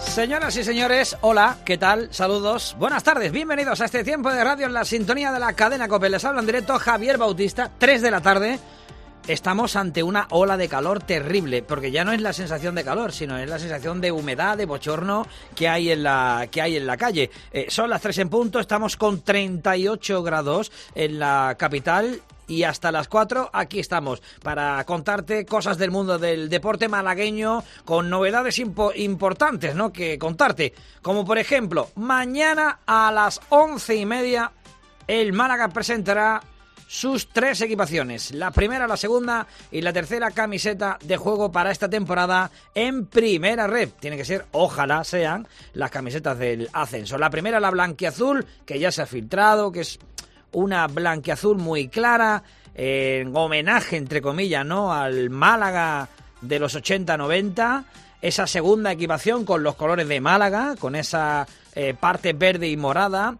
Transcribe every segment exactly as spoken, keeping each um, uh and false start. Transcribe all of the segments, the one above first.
Señoras y señores, hola, ¿qué tal? Saludos, buenas tardes, bienvenidos a este tiempo de radio en la sintonía de la cadena COPE. Les habla en directo Javier Bautista, tres de la tarde. Estamos ante una ola de calor terrible, porque ya no es la sensación de calor, sino es la sensación de humedad, de bochorno que hay en la, que hay en la calle. Eh, son las tres en punto, estamos con treinta y ocho grados en la capital. Y hasta las cuatro aquí estamos para contarte cosas del mundo del deporte malagueño con novedades impo- importantes, ¿no?, que contarte. Como por ejemplo, mañana a las once y media el Málaga presentará sus tres equipaciones. La primera, la segunda y la tercera camiseta de juego para esta temporada en Primera Red. Tiene que ser, ojalá sean, las camisetas del ascenso. La primera, la blanquiazul, que ya se ha filtrado, que es una blanquiazul muy clara, en homenaje, entre comillas, ¿no?, al Málaga de los ochenta noventa. Esa segunda equipación con los colores de Málaga, con esa eh, parte verde y morada,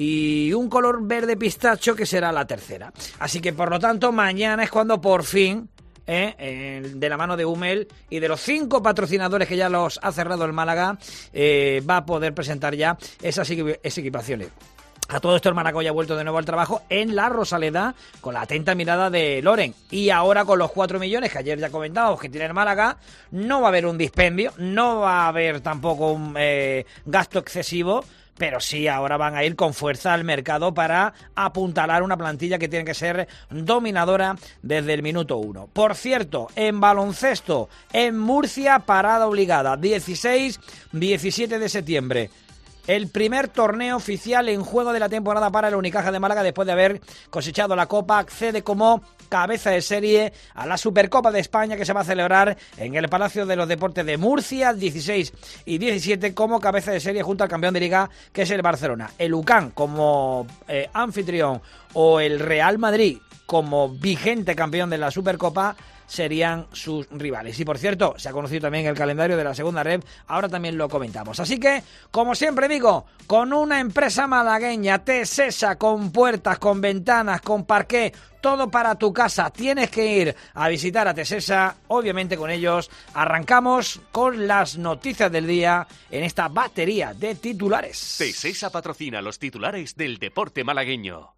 y un color verde pistacho que será la tercera. Así que, por lo tanto, mañana es cuando por fin, eh, eh, de la mano de Hummel y de los cinco patrocinadores que ya los ha cerrado el Málaga, eh, va a poder presentar ya esas, esas equipaciones. A todo esto el Málaga ya ha vuelto de nuevo al trabajo en la Rosaleda con la atenta mirada de Loren. Y ahora con los cuatro millones que ayer ya comentábamos que tiene el Málaga, no va a haber un dispendio, no va a haber tampoco un eh, gasto excesivo, pero sí ahora van a ir con fuerza al mercado para apuntalar una plantilla que tiene que ser dominadora desde el minuto uno. Por cierto, en baloncesto, en Murcia, parada obligada, dieciséis diecisiete de septiembre. El primer torneo oficial en juego de la temporada para el Unicaja de Málaga, después de haber cosechado la Copa, accede como cabeza de serie a la Supercopa de España que se va a celebrar en el Palacio de los Deportes de Murcia, dieciséis y diecisiete, como cabeza de serie junto al campeón de Liga, que es el Barcelona. El U C A M como eh, anfitrión o el Real Madrid como vigente campeón de la Supercopa serían sus rivales. Y por cierto, se ha conocido también el calendario de la segunda red, ahora también lo comentamos. Así que, como siempre digo, con una empresa malagueña, Tesesa, con puertas, con ventanas, con parqué, todo para tu casa, tienes que ir a visitar a Tesesa. Obviamente con ellos arrancamos con las noticias del día en esta batería de titulares. Tesesa patrocina los titulares del deporte malagueño.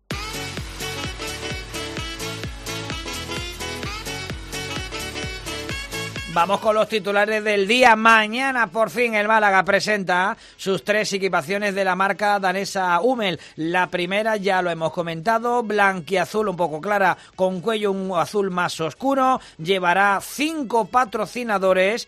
Vamos con los titulares del día. Mañana por fin el Málaga presenta sus tres equipaciones de la marca danesa Hummel. La primera ya lo hemos comentado, blanquiazul un poco clara con cuello un azul más oscuro. Llevará cinco patrocinadores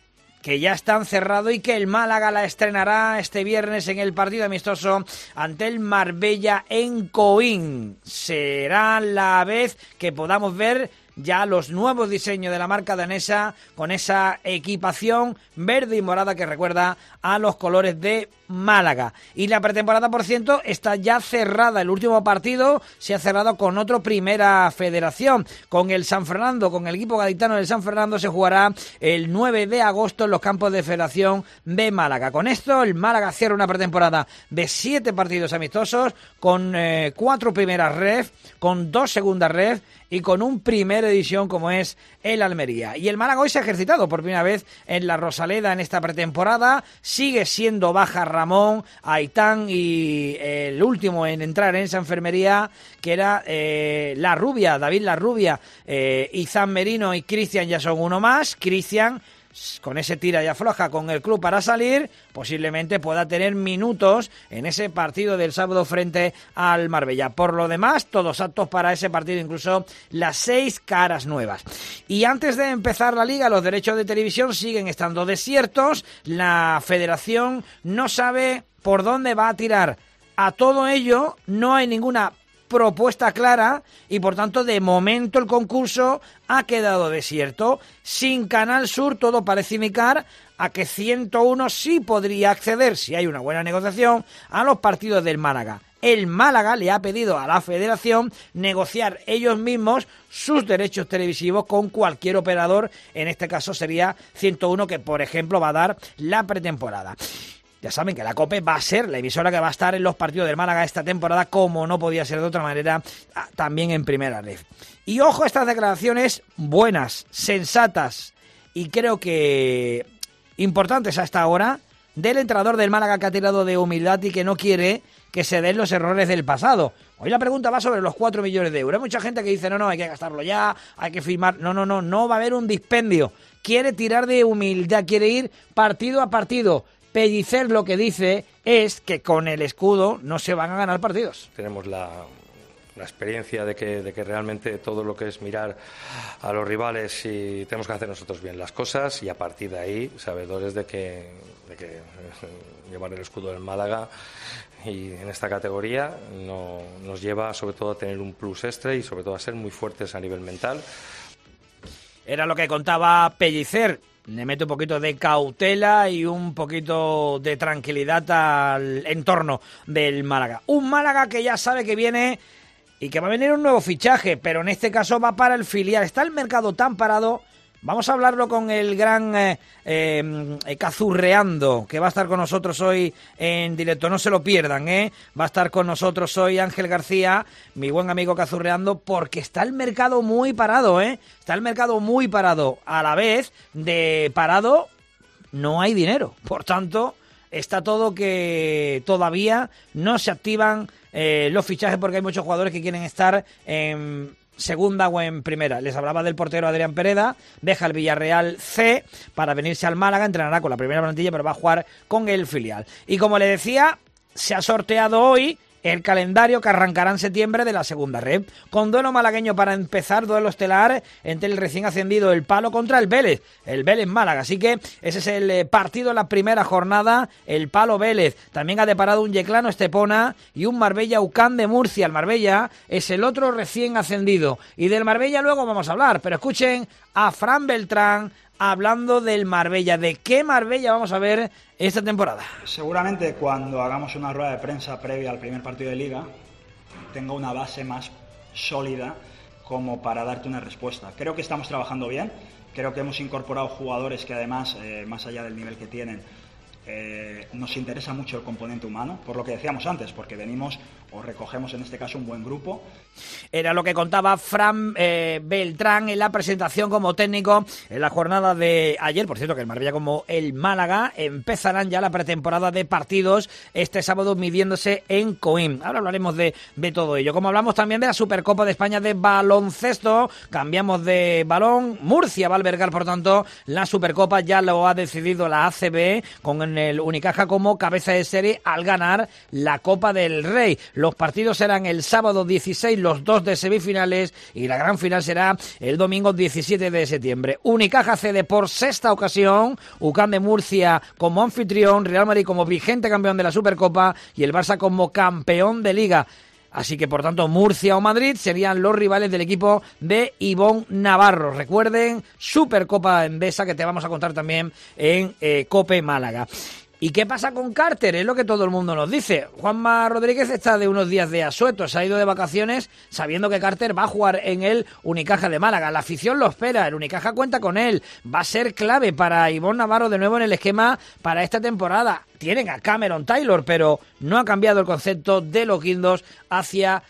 que ya están cerrados y que el Málaga la estrenará este viernes en el partido amistoso ante el Marbella en Coín. Será la vez que podamos ver ya los nuevos diseños de la marca danesa con esa equipación verde y morada que recuerda a los colores de Málaga. Y la pretemporada, por cierto, está ya cerrada. El último partido se ha cerrado con otro Primera Federación, con el San Fernando, con el equipo gaditano del San Fernando. Se jugará el nueve de agosto en los campos de Federación de Málaga. Con esto el Málaga cierra una pretemporada de siete partidos amistosos, con eh, cuatro primeras ref, con dos segundas ref y con un primera edición como es el Almería. Y el Málaga hoy se ha ejercitado por primera vez en la Rosaleda en esta pretemporada. Sigue siendo baja Ramón, Aitán y eh, el último en entrar en esa enfermería, que era eh, La Rubia, David La Rubia, eh, Izan Merino y Cristian ya son uno más. Cristian, con ese tira y afloja con el club para salir, posiblemente pueda tener minutos en ese partido del sábado frente al Marbella. Por lo demás, todos aptos para ese partido, incluso las seis caras nuevas. Y antes de empezar la liga, los derechos de televisión siguen estando desiertos. La federación no sabe por dónde va a tirar. A todo ello, no hay ninguna propuesta clara y por tanto de momento el concurso ha quedado desierto. Sin Canal Sur todo parece indicar a que ciento uno sí podría acceder, si hay una buena negociación, a los partidos del Málaga. El Málaga le ha pedido a la federación negociar ellos mismos sus derechos televisivos con cualquier operador, en este caso sería ciento uno, que por ejemplo va a dar la pretemporada. Ya saben que la COPE va a ser la emisora que va a estar en los partidos del Málaga esta temporada, como no podía ser de otra manera, también en Primera Red. Y ojo a estas declaraciones buenas, sensatas y creo que importantes hasta ahora del entrenador del Málaga, que ha tirado de humildad y que no quiere que se den los errores del pasado. Hoy la pregunta va sobre los cuatro millones de euros. Hay mucha gente que dice, no, no, hay que gastarlo ya, hay que firmar. No, no, no, no va a haber un dispendio. Quiere tirar de humildad, quiere ir partido a partido. Pellicer lo que dice es que con el escudo no se van a ganar partidos. Tenemos la... la experiencia de que, de que realmente todo lo que es mirar a los rivales y tenemos que hacer nosotros bien las cosas y a partir de ahí, sabedores de que, de que eh, llevar el escudo del Málaga y en esta categoría no, nos lleva sobre todo a tener un plus extra y sobre todo a ser muy fuertes a nivel mental. Era lo que contaba Pellicer. Le mete un poquito de cautela y un poquito de tranquilidad al entorno del Málaga. Un Málaga que ya sabe que viene y que va a venir un nuevo fichaje, pero en este caso va para el filial. Está el mercado tan parado. Vamos a hablarlo con el gran eh, eh, Cazurreando, que va a estar con nosotros hoy en directo. No se lo pierdan, ¿eh? Va a estar con nosotros hoy Ángel García, mi buen amigo Cazurreando, porque está el mercado muy parado, ¿eh? Está el mercado muy parado. A la vez de parado, no hay dinero. Por tanto, está todo que todavía no se activan eh, los fichajes porque hay muchos jugadores que quieren estar en segunda o en primera. Les hablaba del portero Adrián Pereda, deja el Villarreal C para venirse al Málaga, entrenará con la primera plantilla, pero va a jugar con el filial. Y como le decía, se ha sorteado hoy el calendario que arrancará en septiembre de la segunda red, con duelo malagueño para empezar, duelo estelar entre el recién ascendido El Palo contra el Vélez, el Vélez Málaga, así que ese es el partido en la primera jornada, El Palo Vélez. También ha deparado un Yeclano Estepona y un Marbella Ucán de Murcia. El Marbella es el otro recién ascendido y del Marbella luego vamos a hablar, pero escuchen a Fran Beltrán hablando del Marbella. ¿De qué Marbella vamos a ver esta temporada? Seguramente cuando hagamos una rueda de prensa previa al primer partido de Liga tenga una base más sólida como para darte una respuesta. Creo que estamos trabajando bien, creo que hemos incorporado jugadores que además, eh, más allá del nivel que tienen, eh, nos interesa mucho el componente humano, por lo que decíamos antes, porque venimos o recogemos en este caso un buen grupo. Era lo que contaba Fran eh, Beltrán en la presentación como técnico en la jornada de ayer. Por cierto, que el Marbella como el Málaga empezarán ya la pretemporada de partidos este sábado midiéndose en Coín. Ahora hablaremos de, de todo ello. Como hablamos también de la Supercopa de España de baloncesto, cambiamos de balón. Murcia va a albergar, por tanto, la Supercopa. Ya lo ha decidido la A C B con el Unicaja como cabeza de serie al ganar la Copa del Rey. Los partidos serán el sábado dieciséis, los dos de semifinales, y la gran final será el domingo diecisiete de septiembre. Unicaja cede por sexta ocasión, Ucán de Murcia como anfitrión, Real Madrid como vigente campeón de la Supercopa y el Barça como campeón de Liga. Así que, por tanto, Murcia o Madrid serían los rivales del equipo de Ivón Navarro. Recuerden, Supercopa Endesa, que te vamos a contar también en eh, Cope Málaga. ¿Y qué pasa con Carter? Es lo que todo el mundo nos dice. Juanma Rodríguez está de unos días de asueto, se ha ido de vacaciones sabiendo que Carter va a jugar en el Unicaja de Málaga. La afición lo espera, el Unicaja cuenta con él. Va a ser clave para Ivón Navarro de nuevo en el esquema para esta temporada. Tienen a Cameron Taylor, pero no ha cambiado el concepto de los guindos hacia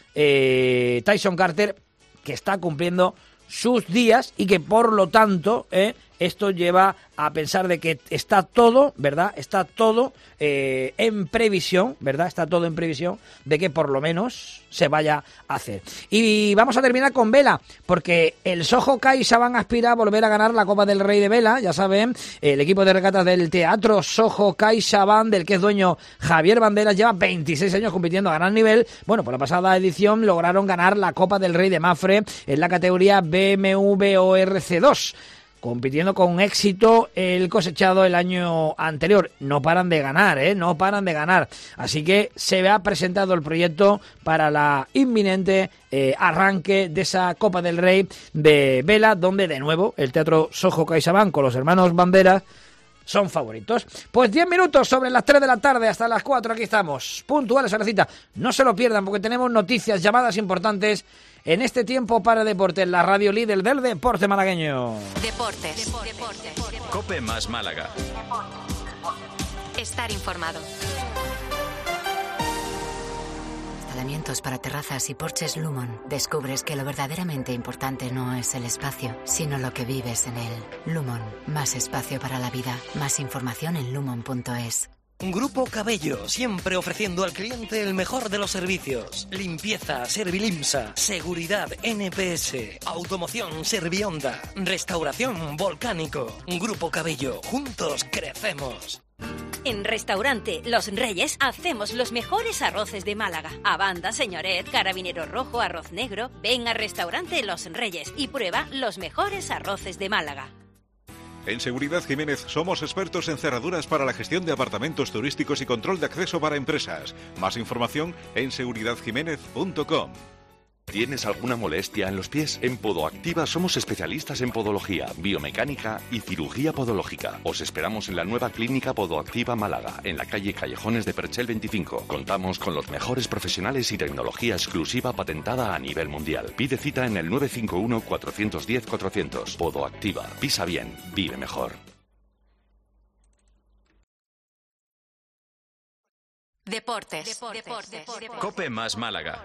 eh, Tyson Carter, que está cumpliendo sus días y que por lo tanto eh, esto lleva a pensar de que está todo, ¿verdad? Está todo eh, en previsión, ¿verdad? Está todo en previsión de que por lo menos se vaya a hacer. Y vamos a terminar con Vela, porque el Soho CaixaBank aspira a volver a ganar la Copa del Rey de Vela, ya saben, el equipo de regatas del Teatro Soho CaixaBank, del que es dueño Javier Banderas, lleva veintiséis años compitiendo a gran nivel. Bueno, por la pasada edición lograron ganar la Copa del Rey de Mafre en la categoría B M W O R C dos. Compitiendo con éxito el cosechado el año anterior. No paran de ganar, ¿eh? No paran de ganar. Así que se ha presentado el proyecto para la inminente eh, arranque de esa Copa del Rey de Vela, donde de nuevo el Teatro Soho CaixaBank con los hermanos Banderas son favoritos. Pues diez minutos sobre las tres de la tarde hasta las cuatro, aquí estamos, puntuales a la cita. No se lo pierdan porque tenemos noticias, llamadas importantes en este tiempo para deportes, la radio líder del deporte malagueño. Deportes. Deportes. Cope más Málaga. Estar informado. Hasta la revestimientos para terrazas y porches Lumon, descubres que lo verdaderamente importante no es el espacio, sino lo que vives en él. Lumon, más espacio para la vida. Más información en lumon punto es. Grupo Cabello, siempre ofreciendo al cliente el mejor de los servicios. Limpieza, Servilimsa. Seguridad, N P S. Automoción, Servionda. Restauración, Volcánico. Grupo Cabello, juntos crecemos. En Restaurante Los Reyes hacemos los mejores arroces de Málaga. Abanda, Señoret, Carabinero Rojo, Arroz Negro. Ven a Restaurante Los Reyes y prueba los mejores arroces de Málaga. En Seguridad Jiménez somos expertos en cerraduras para la gestión de apartamentos turísticos y control de acceso para empresas. Más información en seguridad jiménez punto com. ¿Tienes alguna molestia en los pies? En Podoactiva somos especialistas en podología, biomecánica y cirugía podológica. Os esperamos en la nueva clínica Podoactiva Málaga, en la calle Callejones de Perchel veinticinco. Contamos con los mejores profesionales y tecnología exclusiva patentada a nivel mundial. Pide cita en el nueve cinco uno, cuatro uno cero, cuatro cero cero. Podoactiva. Pisa bien, vive mejor. Deportes. Deportes. Deportes. COPE más Málaga.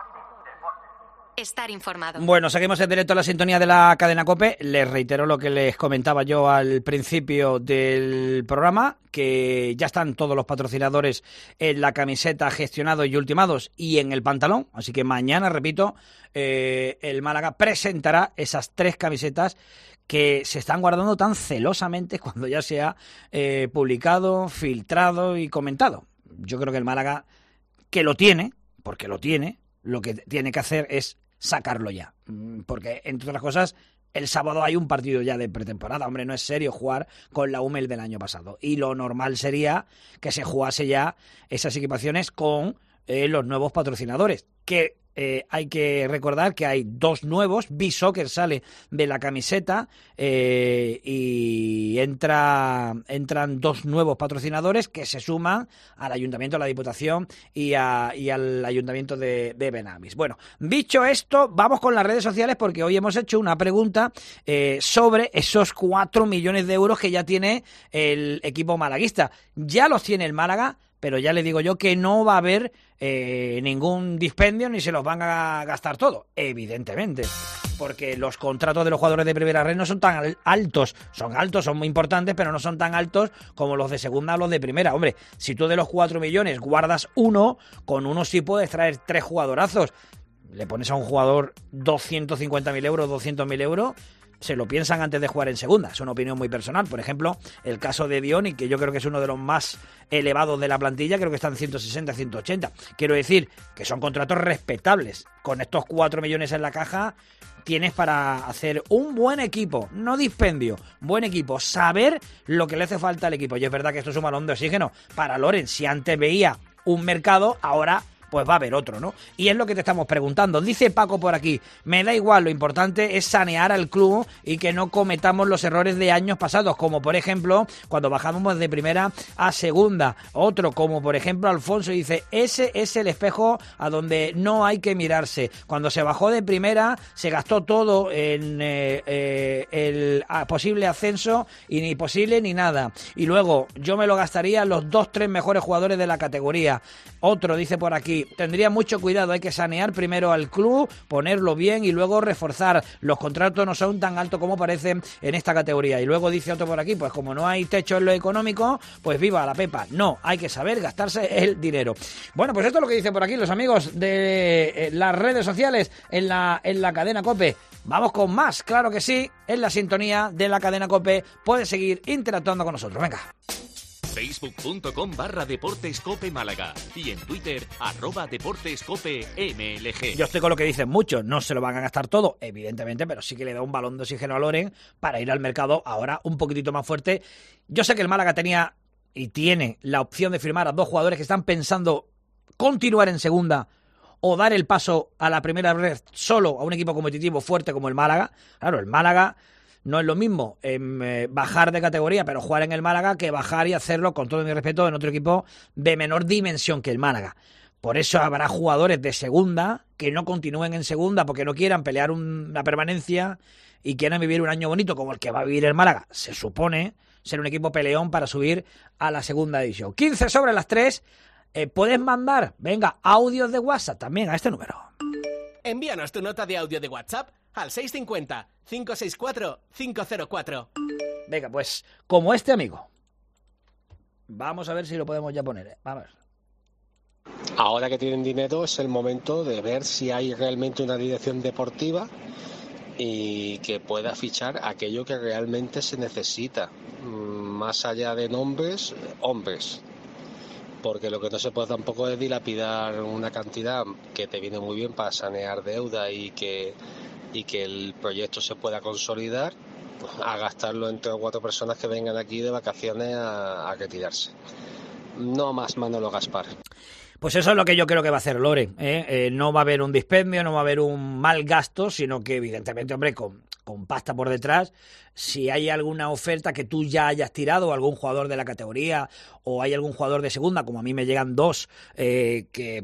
Estar informado. Bueno, seguimos en directo a la sintonía de la cadena COPE. Les reitero lo que les comentaba yo al principio del programa, que ya están todos los patrocinadores en la camiseta gestionados y ultimados y en el pantalón. Así que mañana, repito, eh, el Málaga presentará esas tres camisetas que se están guardando tan celosamente cuando ya se ha eh, publicado, filtrado y comentado. Yo creo que el Málaga, que lo tiene, porque lo tiene, lo que tiene que hacer es sacarlo ya, porque entre otras cosas el sábado hay un partido ya de pretemporada. Hombre, no es serio jugar con la U M E L del año pasado, y lo normal sería que se jugase ya esas equipaciones con eh, los nuevos patrocinadores, que Eh, hay que recordar que hay dos nuevos. B-Soccer sale de la camiseta eh, y entra entran dos nuevos patrocinadores que se suman al Ayuntamiento de la Diputación y, a, y al Ayuntamiento de, de Benavis. Bueno, dicho esto, vamos con las redes sociales, porque hoy hemos hecho una pregunta eh, sobre esos cuatro millones de euros que ya tiene el equipo malaguista. Ya los tiene el Málaga, pero ya le digo yo que no va a haber eh, ningún dispendio ni se los van a gastar todo, evidentemente, porque los contratos de los jugadores de primera red no son tan altos, son altos, son muy importantes, pero no son tan altos como los de segunda o los de primera. Hombre, si tú de los cuatro millones guardas uno, con uno sí puedes traer tres jugadorazos. Le pones a un jugador doscientos cincuenta mil euros, doscientos mil euros, se lo piensan antes de jugar en segunda. Es una opinión muy personal. Por ejemplo, el caso de Dioni, que yo creo que es uno de los más elevados de la plantilla, creo que están ciento sesenta, ciento ochenta. Quiero decir que son contratos respetables. Con estos cuatro millones en la caja tienes para hacer un buen equipo, no dispendio, buen equipo, saber lo que le hace falta al equipo. Y es verdad que esto es un balón de oxígeno para Loren. Si antes veía un mercado, ahora pues va a haber otro, ¿no? Y es lo que te estamos preguntando. Dice Paco por aquí, me da igual, lo importante es sanear al club y que no cometamos los errores de años pasados, como por ejemplo cuando bajamos de primera a segunda. Otro, como por ejemplo Alfonso, dice, ese es el espejo a donde no hay que mirarse. Cuando se bajó de primera se gastó todo en eh, eh, el posible ascenso y ni posible ni nada. Y luego yo me lo gastaría los dos, tres mejores jugadores de la categoría. Otro dice por aquí, tendría mucho cuidado, hay que sanear primero al club, ponerlo bien y luego reforzar. Los contratos no son tan altos como parecen en esta categoría. Y luego dice otro por aquí, pues como no hay techo en lo económico, pues viva la Pepa. No, hay que saber gastarse el dinero. Bueno, pues esto es lo que dicen por aquí los amigos de las redes sociales en la, en la cadena COPE. Vamos con más, claro que sí, en la sintonía de la cadena COPE. Puedes seguir interactuando con nosotros, venga. Facebook.com barra Deportes Cope Málaga y en Twitter arroba Deportes Cope M L G. Yo estoy con lo que dicen muchos, no se lo van a gastar todo, evidentemente, pero sí que le da un balón de oxígeno a Loren para ir al mercado ahora un poquitito más fuerte. Yo sé que el Málaga tenía y tiene la opción de firmar a dos jugadores que están pensando continuar en segunda o dar el paso a la primera vez solo a un equipo competitivo fuerte como el Málaga. Claro, el Málaga no es lo mismo eh, bajar de categoría, pero jugar en el Málaga, que bajar y hacerlo, con todo mi respeto, en otro equipo de menor dimensión que el Málaga. Por eso habrá jugadores de segunda que no continúen en segunda porque no quieran pelear un, una permanencia y quieran vivir un año bonito como el que va a vivir el Málaga. Se supone ser un equipo peleón para subir a la segunda división. quince sobre las tres. Eh, puedes mandar, venga, audios de WhatsApp también a este número. Envíanos tu nota de audio de WhatsApp al seis cinco cero, cinco seis cuatro, cinco cero cuatro. Venga, pues como este amigo. Vamos a ver si lo podemos ya poner. ¿eh? Vamos. Ahora que tienen dinero es el momento de ver si hay realmente una dirección deportiva y que pueda fichar aquello que realmente se necesita, más allá de nombres, hombres, porque lo que no se puede tampoco es dilapidar una cantidad que te viene muy bien para sanear deuda y que, y que el proyecto se pueda consolidar, a gastarlo entre cuatro personas que vengan aquí de vacaciones a, a retirarse. No más Manolo Gaspar. Pues eso es lo que yo creo que va a hacer Lore, ¿eh? Eh, no va a haber un dispendio, no va a haber un mal gasto, sino que evidentemente, hombre, con, con pasta por detrás, si hay alguna oferta que tú ya hayas tirado, algún jugador de la categoría o hay algún jugador de segunda, como a mí me llegan dos eh, que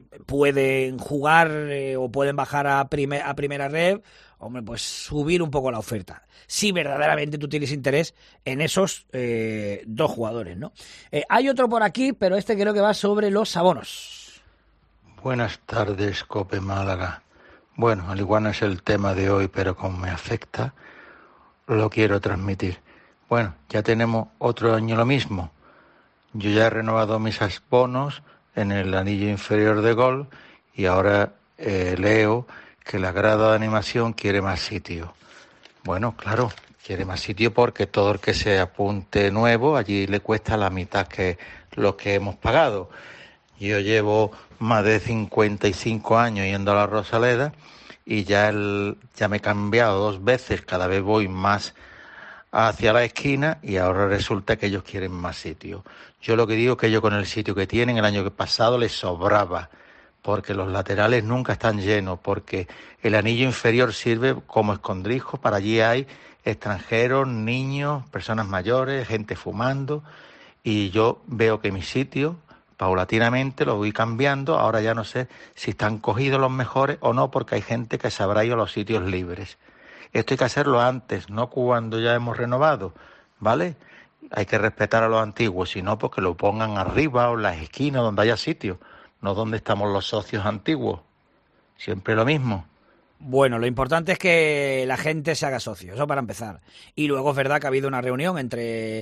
pueden jugar eh, o pueden bajar a, primer, a primera red, hombre, pues subir un poco la oferta. Si verdaderamente tú tienes interés en esos eh, dos jugadores, ¿no? Eh, hay otro por aquí, pero este creo que va sobre los abonos. Buenas tardes, Cope Málaga. Bueno, al igual no es el tema de hoy, pero como me afecta, lo quiero transmitir. Bueno, ya tenemos otro año lo mismo. Yo ya he renovado mis abonos en el anillo inferior de gol y ahora eh, leo que la grada de animación quiere más sitio. Bueno, claro, quiere más sitio porque todo el que se apunte nuevo allí le cuesta la mitad que lo que hemos pagado. Yo llevo más de cincuenta y cinco años yendo a la Rosaleda y ya, el, ya me he cambiado dos veces, cada vez voy más hacia la esquina y ahora resulta que ellos quieren más sitio. Yo lo que digo es que ellos con el sitio que tienen el año pasado les sobraba, porque los laterales nunca están llenos, porque el anillo inferior sirve como escondrijo, para allí hay extranjeros, niños, personas mayores, gente fumando, y yo veo que mi sitio, paulatinamente, lo voy cambiando, ahora ya no sé si están cogidos los mejores o no, porque hay gente que se habrá ido a los sitios libres. Esto hay que hacerlo antes, no cuando ya hemos renovado, ¿vale? Hay que respetar a los antiguos, si no, pues que lo pongan arriba o en las esquinas donde haya sitio. No donde estamos los socios antiguos. Siempre lo mismo. Bueno, lo importante es que la gente se haga socio, eso para empezar. Y luego es verdad que ha habido una reunión entre eh,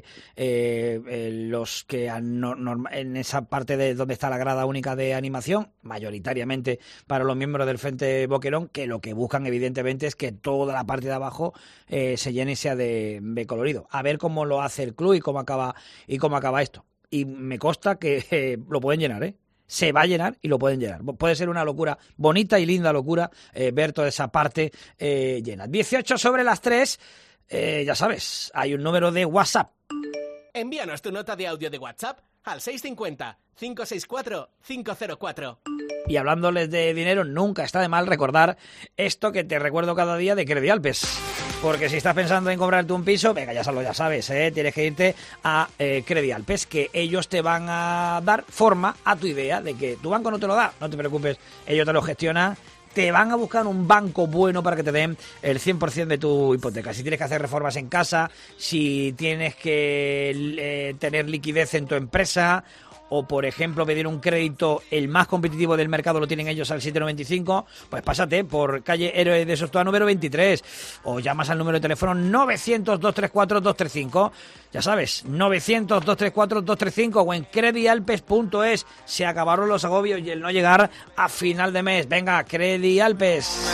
eh, los que han, no, no, en esa parte de donde está la grada única de animación, mayoritariamente para los miembros del Frente Boquerón, que lo que buscan evidentemente es que toda la parte de abajo eh, se llene y sea de, de colorido. A ver cómo lo hace el club y cómo acaba, y cómo acaba esto. Y me consta que eh, lo pueden llenar, ¿eh? Se va a llenar y lo pueden llenar. Puede ser una locura, bonita y linda locura, eh, ver toda esa parte eh, llena. dieciocho sobre las tres, eh, ya sabes, hay un número de WhatsApp. Envíanos tu nota de audio de WhatsApp al seis cinco cero, cinco seis cuatro, cinco cero cuatro. Y hablándoles de dinero, nunca está de mal recordar esto que te recuerdo cada día de Credialpes. Porque si estás pensando en comprarte un piso, venga, ya lo ya sabes, ¿eh? Tienes que irte a eh, Credialpes, que ellos te van a dar forma a tu idea de que tu banco no te lo da, no te preocupes, ellos te lo gestionan. Te van a buscar un banco bueno para que te den el cien por ciento de tu hipoteca. Si tienes que hacer reformas en casa, si tienes que eh, tener liquidez en tu empresa, o por ejemplo pedir un crédito, el más competitivo del mercado lo tienen ellos al siete noventa y cinco, pues pásate por calle Héroe de Sostoa número veintitrés o llamas al número de teléfono novecientos, dos treinta y cuatro, dos treinta y cinco, ya sabes, novecientos, dos treinta y cuatro, dos treinta y cinco, o en credialpes punto es. Se acabaron los agobios y el no llegar a final de mes. Venga, Credialpes.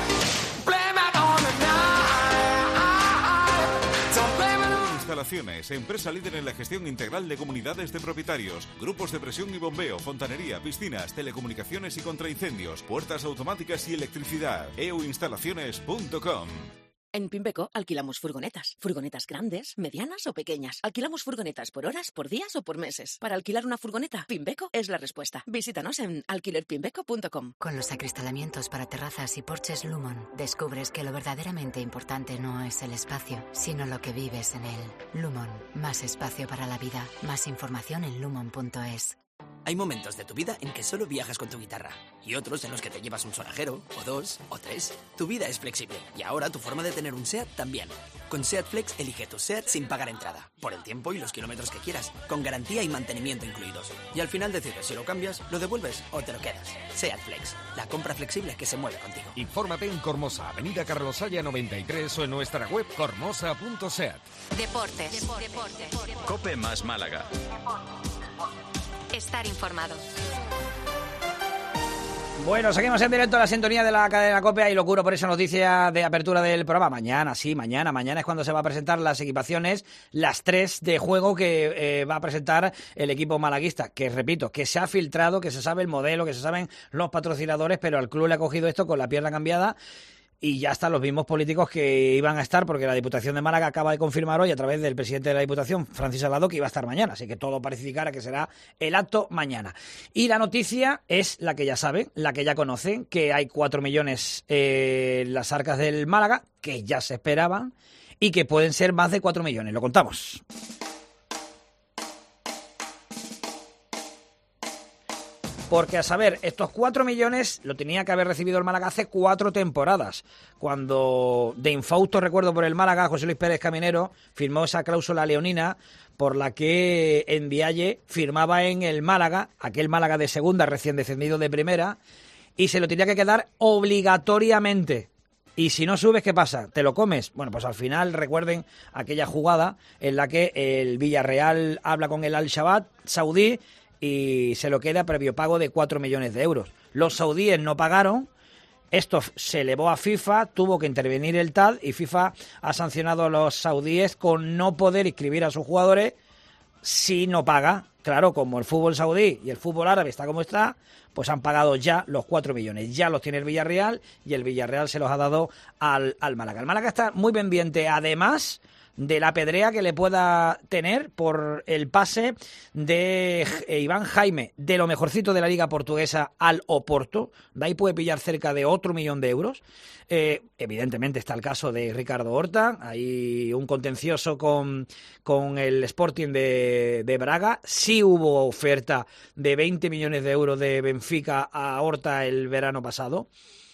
Instalaciones, empresa líder en la gestión integral de comunidades de propietarios, grupos de presión y bombeo, fontanería, piscinas, telecomunicaciones y contraincendios, puertas automáticas y electricidad. e u instalaciones punto com. En Pimbeco alquilamos furgonetas. Furgonetas grandes, medianas o pequeñas. Alquilamos furgonetas por horas, por días o por meses. Para alquilar una furgoneta, Pimbeco es la respuesta. Visítanos en alquiler pimbeco punto com. Con los acristalamientos para terrazas y porches Lumon, descubres que lo verdaderamente importante no es el espacio, sino lo que vives en él. Lumon, más espacio para la vida. Más información en lumon punto es. Hay momentos de tu vida en que solo viajas con tu guitarra y otros en los que te llevas un sonajero, o dos, o tres. Tu vida es flexible y ahora tu forma de tener un SEAT también. Con SEAT Flex elige tu SEAT sin pagar entrada, por el tiempo y los kilómetros que quieras, con garantía y mantenimiento incluidos. Y al final decides si lo cambias, lo devuelves o te lo quedas. SEAT Flex, la compra flexible que se mueve contigo. Infórmate en Cormosa, Avenida Carlos Haya noventa y tres o en nuestra web cormosa punto seat. Deportes. Deportes. Cope más Málaga. Estar informado. Bueno, seguimos en directo a la sintonía de la cadena COPE y locuro por esa noticia de apertura del programa. Mañana, sí, mañana. Mañana es cuando se va a presentar las equipaciones, las tres de juego que eh, va a presentar el equipo malaguista. Que, repito, que se ha filtrado, que se sabe el modelo, que se saben los patrocinadores, pero al club le ha cogido esto con la pierna cambiada. Y ya están los mismos políticos que iban a estar, porque la Diputación de Málaga acaba de confirmar hoy a través del presidente de la Diputación, Francis Salado, que iba a estar mañana. Así que todo parece indicar a que será el acto mañana. Y la noticia es la que ya saben, la que ya conocen, que hay cuatro millones eh, en las arcas del Málaga, que ya se esperaban, y que pueden ser más de cuatro millones. Lo contamos. Porque, a saber, estos cuatro millones lo tenía que haber recibido el Málaga hace cuatro temporadas, cuando de infausto recuerdo por el Málaga, José Luis Pérez Caminero firmó esa cláusula leonina por la que Ndiaye firmaba en el Málaga, aquel Málaga de segunda recién descendido de primera, y se lo tenía que quedar obligatoriamente. Y si no subes, ¿qué pasa? ¿Te lo comes? Bueno, pues al final recuerden aquella jugada en la que el Villarreal habla con el Al-Shabaab saudí y se lo queda previo pago de cuatro millones de euros. Los saudíes no pagaron, esto se elevó a FIFA, tuvo que intervenir el T A D y FIFA ha sancionado a los saudíes con no poder inscribir a sus jugadores si no paga. Claro, como el fútbol saudí y el fútbol árabe está como está, pues han pagado ya los cuatro millones. Ya los tiene el Villarreal y el Villarreal se los ha dado al, al Málaga. El Málaga está muy pendiente, además de la pedrea que le pueda tener por el pase de Iván Jaime, de lo mejorcito de la Liga Portuguesa al Oporto. De ahí puede pillar cerca de otro millón de euros. Eh, evidentemente está el caso de Ricardo Horta, hay un contencioso con, con el Sporting de, de Braga. Sí hubo oferta de veinte millones de euros de Benfica a Horta el verano pasado,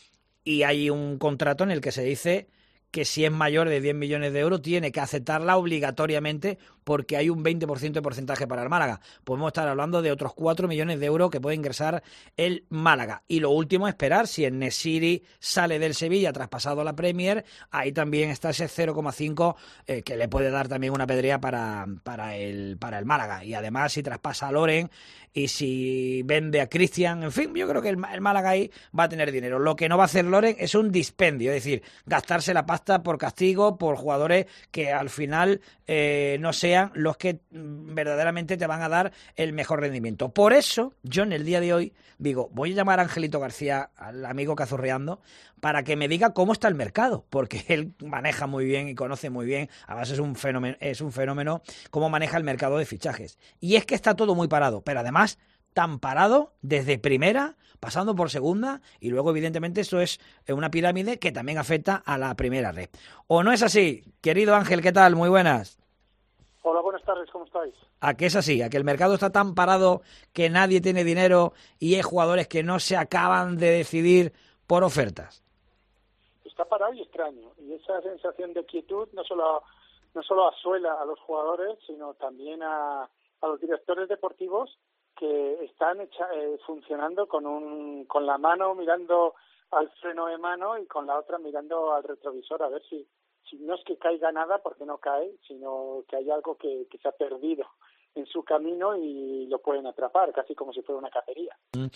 y hay un contrato en el que se dice que si es mayor de diez millones de euros tiene que aceptarla obligatoriamente, porque hay un veinte por ciento de porcentaje para el Málaga. Podemos estar hablando de otros cuatro millones de euros que puede ingresar el Málaga. Y lo último, esperar si el Nesiri sale del Sevilla traspasado a la Premier, ahí también está ese cero coma cinco eh, que le puede dar también una pedrea para, para, el, para el Málaga. Y además si traspasa a Loren y si vende a Cristian, en fin, yo creo que el, el Málaga ahí va a tener dinero. Lo que no va a hacer Loren es un dispendio, es decir, gastarse la pasta por castigo, por jugadores que al final eh, no sean los que verdaderamente te van a dar el mejor rendimiento. Por eso, yo en el día de hoy digo, voy a llamar a Angelito García, al amigo Cazurreando, para que me diga cómo está el mercado, porque él maneja muy bien y conoce muy bien, además es un fenómeno, es un fenómeno cómo maneja el mercado de fichajes. Y es que está todo muy parado, pero además tan parado desde primera, pasando por segunda, y luego evidentemente esto es una pirámide que también afecta a la primera red. ¿O no es así? Querido Ángel, ¿qué tal? Muy buenas. Hola, buenas tardes, ¿cómo estáis? ¿A qué es así? ¿A que el mercado está tan parado que nadie tiene dinero y hay jugadores que no se acaban de decidir por ofertas? Está parado y extraño, y esa sensación de quietud no solo, no solo asuela a los jugadores, sino también a, a los directores deportivos, que están echa, eh, funcionando con un con la mano mirando al freno de mano y con la otra mirando al retrovisor a ver si, si no es que caiga nada, porque no cae, sino que hay algo que, que se ha perdido en su camino y lo pueden atrapar, casi como si fuera una cacería.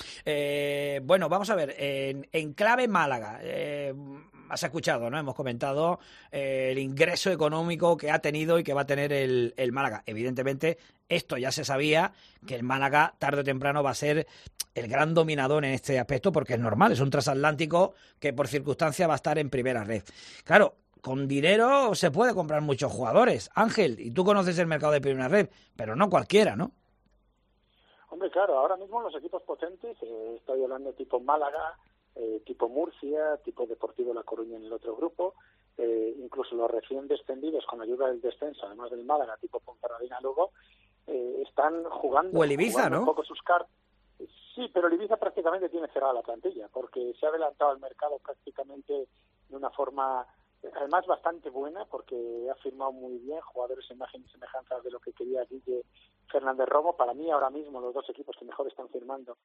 Eh, bueno, vamos a ver, en, en clave Málaga, eh, has escuchado, ¿no? Hemos comentado eh, el ingreso económico que ha tenido y que va a tener el, el Málaga. Evidentemente, esto ya se sabía, que el Málaga tarde o temprano va a ser el gran dominador en este aspecto, porque es normal, es un transatlántico que por circunstancia va a estar en primera red. Claro, con dinero se puede comprar muchos jugadores. Ángel, y tú conoces el mercado de primera red, pero no cualquiera, ¿no? Hombre, claro, ahora mismo los equipos potentes, eh, estoy hablando tipo Málaga, eh, tipo Murcia, tipo Deportivo La Coruña en el otro grupo, eh, incluso los recién descendidos con ayuda del descenso, además del Málaga, tipo Ponferradina Lugo, eh, están jugando, o el Ibiza, jugando ¿no? un poco sus cartas. Sí, pero el Ibiza prácticamente tiene cerrada la plantilla, porque se ha adelantado al mercado prácticamente de una forma, además bastante buena, porque ha firmado muy bien jugadores en imagen y semejanza de lo que quería Guille Fernández Romo. Para mí ahora mismo los dos equipos que mejor están firmando,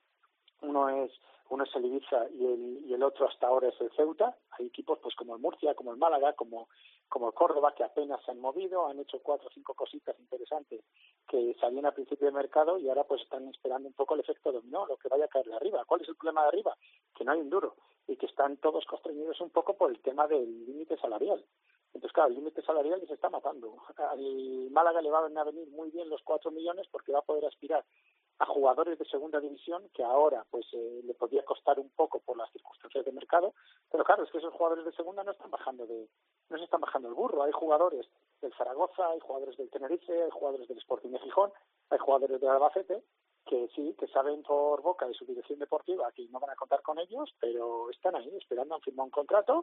uno es uno es el Ibiza y el y el otro hasta ahora es el Ceuta. Hay equipos pues como el Murcia, como el Málaga, como como el Córdoba, que apenas se han movido, han hecho cuatro o cinco cositas interesantes que salían a principio de mercado y ahora pues están esperando un poco el efecto dominó, lo que vaya a caer de arriba. ¿Cuál es el problema de arriba? Que no hay un duro y que están todos constreñidos un poco por el tema del límite salarial. Entonces, claro, el límite salarial les está matando. Al Málaga le van a venir muy bien los cuatro millones porque va a poder aspirar a jugadores de segunda división que ahora pues eh, le podría costar un poco por las circunstancias de mercado, pero claro, es que esos jugadores de segunda no están bajando de no se están bajando el burro. Hay jugadores del Zaragoza, hay jugadores del Tenerife, hay jugadores del Sporting de Gijón, hay jugadores del Albacete que sí, que saben por boca de su dirección deportiva que no van a contar con ellos, pero están ahí esperando, han firmado un contrato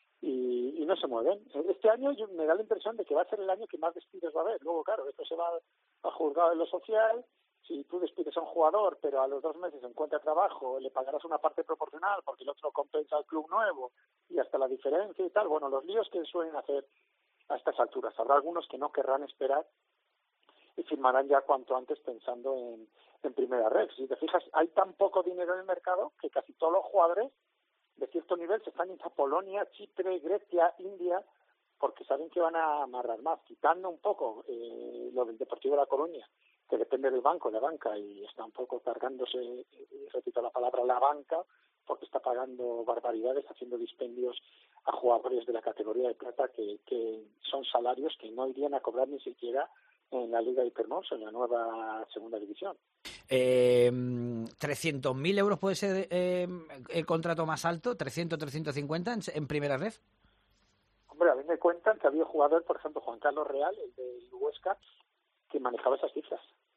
y, y no se mueven. Este año yo, me da la impresión de que va a ser el año que más despidos va a haber. Luego, claro, esto se va a juzgado de lo social. Si tú despides a un jugador, pero a los dos meses encuentra trabajo, le pagarás una parte proporcional porque el otro compensa al club nuevo y hasta la diferencia y tal. Bueno, los líos que suelen hacer a estas alturas. Habrá algunos que no querrán esperar y firmarán ya cuanto antes pensando en, en primera red. Si te fijas, hay tan poco dinero en el mercado que casi todos los jugadores de cierto nivel se están yendo a Polonia, Chipre, Grecia, India, porque saben que van a amarrar más, quitando un poco eh, lo del Deportivo de La Coruña, que depende del banco, de la banca, y está un poco cargándose, repito la palabra, la banca, porque está pagando barbaridades, haciendo dispendios a jugadores de la categoría de plata que, que son salarios que no irían a cobrar ni siquiera en la Liga Hypermouse, en la nueva segunda división. Eh, ¿trescientos mil euros puede ser eh, el contrato más alto? ¿trescientos, trescientos cincuenta en, en primera red? Hombre, a mí me cuentan que había un jugador, por ejemplo, Juan Carlos Real, el del Huesca, que manejaba esas cifras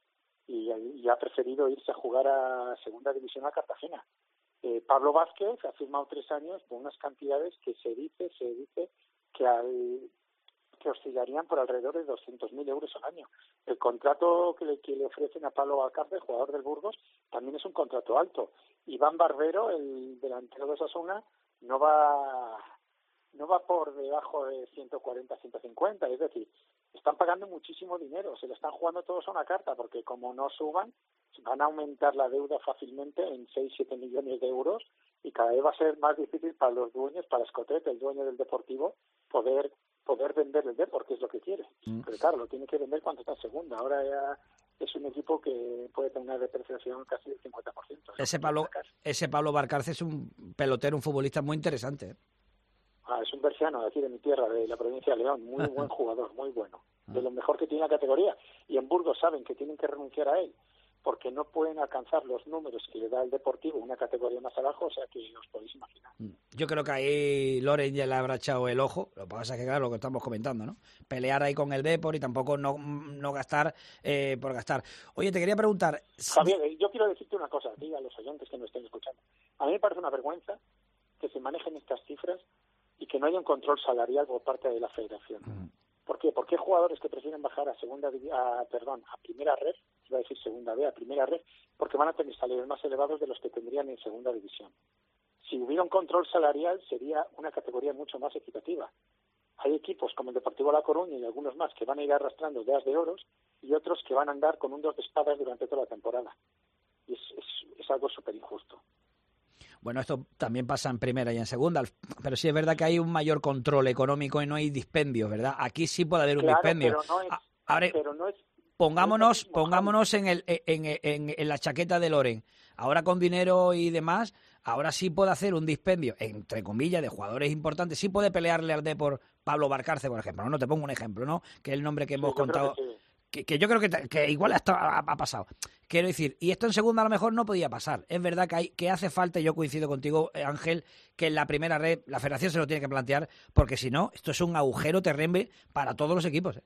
y, y ha preferido irse a jugar a segunda división a Cartagena. Eh, Pablo Vázquez ha firmado tres años por unas cantidades que se dice se dice que al que oscilarían por alrededor de doscientos mil euros al año. El contrato que le, que le ofrecen a Pablo Valcarce, jugador del Burgos, también es un contrato alto. Iván Barbero, el delantero de Osasuna, no va no va por debajo de ciento cuarenta, ciento cincuenta, es decir, están pagando muchísimo dinero, se lo están jugando todos a una carta, porque como no suban, van a aumentar la deuda fácilmente en seis, siete millones de euros y cada vez va a ser más difícil para los dueños, para Escotet, el dueño del Deportivo, poder poder vender el Depor, que es lo que quiere. Mm. Pero claro, lo tiene que vender cuando está en segunda. Ahora ya es un equipo que puede tener una depreciación casi del cincuenta por ciento. Ese Pablo, ese Pablo Valcarce es un pelotero, un futbolista muy interesante, ¿eh? Ah, es un berciano de aquí de mi tierra, de la provincia de León, muy buen jugador, muy bueno, de lo mejor que tiene la categoría. Y en Burgos saben que tienen que renunciar a él, porque no pueden alcanzar los números que le da el Deportivo una categoría más abajo, o sea que os podéis imaginar. Yo creo que ahí Loren ya le habrá echado el ojo, lo que pasa es que claro, lo que estamos comentando, ¿no? Pelear ahí con el Depor y tampoco no, no gastar eh, por gastar. Oye, te quería preguntar... Javier, yo quiero decirte una cosa a ti, a los oyentes que nos estén escuchando. A mí me parece una vergüenza que se manejen estas cifras y que no haya un control salarial por parte de la Federación. Mm. ¿Por qué? Porque hay jugadores que prefieren bajar a segunda a, perdón, a primera red, iba a decir segunda B, a primera red, porque van a tener salarios más elevados de los que tendrían en segunda división. Si hubiera un control salarial sería una categoría mucho más equitativa. Hay equipos como el Deportivo La Coruña y algunos más que van a ir arrastrando deas de oros y otros que van a andar con un dos de espadas durante toda la temporada. Y es, es, es algo súper injusto. Bueno, esto también pasa en primera y en segunda, pero sí es verdad que hay un mayor control económico y no hay dispendios, ¿verdad? Aquí sí puede haber un claro, dispendio. Pero no es, Ahora, pero no es, pongámonos, no es mismo, pongámonos en, el, en, en, en la chaqueta de Loren. Ahora con dinero y demás, ahora sí puede hacer un dispendio, entre comillas, de jugadores importantes. Sí puede pelearle al Depor Pablo Valcarce, por ejemplo. No, no te pongo un ejemplo, ¿no? Que es el nombre que hemos sí, contado. Que, sí. que, que yo creo que, que igual hasta ha, ha pasado. Quiero decir, y esto en segunda a lo mejor no podía pasar. Es verdad que hay que hace falta, y yo coincido contigo, Ángel, que en la primera red la Federación se lo tiene que plantear, porque si no, esto es un agujero terrible para todos los equipos, ¿eh?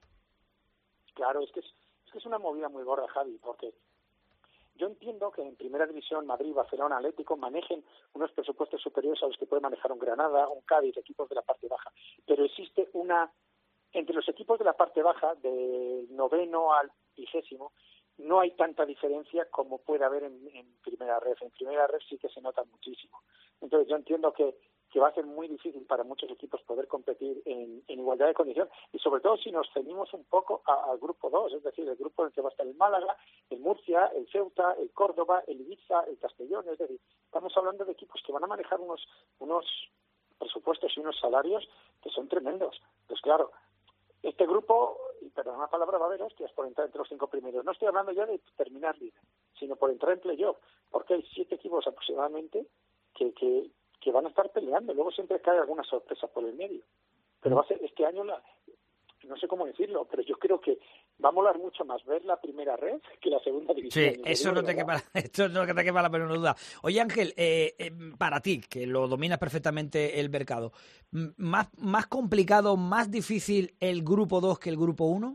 Claro, es que es, es que es una movida muy gorda, Javi, porque yo entiendo que en Primera División Madrid, Barcelona, Atlético manejen unos presupuestos superiores a los que puede manejar un Granada, un Cádiz, equipos de la parte baja, pero existe una, entre los equipos de la parte baja, del noveno al vigésimo, no hay tanta diferencia como puede haber en, en primera red. En primera red sí que se nota muchísimo. Entonces yo entiendo que, que va a ser muy difícil para muchos equipos poder competir en, en igualdad de condiciones, y sobre todo si nos ceñimos un poco a, al grupo dos, es decir, el grupo en el que va a estar el Málaga, el Murcia, el Ceuta, el Córdoba, el Ibiza, el Castellón. Es decir, estamos hablando de equipos que van a manejar unos, unos presupuestos y unos salarios que son tremendos. Pues claro, este grupo, y perdón la palabra, va a haber hostias por entrar entre los cinco primeros. No estoy hablando ya de terminar líder, sino por entrar en playoff, porque hay siete equipos aproximadamente que, que, que van a estar peleando. Luego siempre cae alguna sorpresa por el medio. Pero va a ser este año, la, no sé cómo decirlo, pero yo creo que va a molar mucho más ver la primera red que la segunda división. Sí, eso no te quepa, esto no te quepa la menor duda. Oye, Ángel, eh, eh, para ti, que lo dominas perfectamente el mercado, ¿más, más complicado, más difícil el grupo dos que el grupo uno?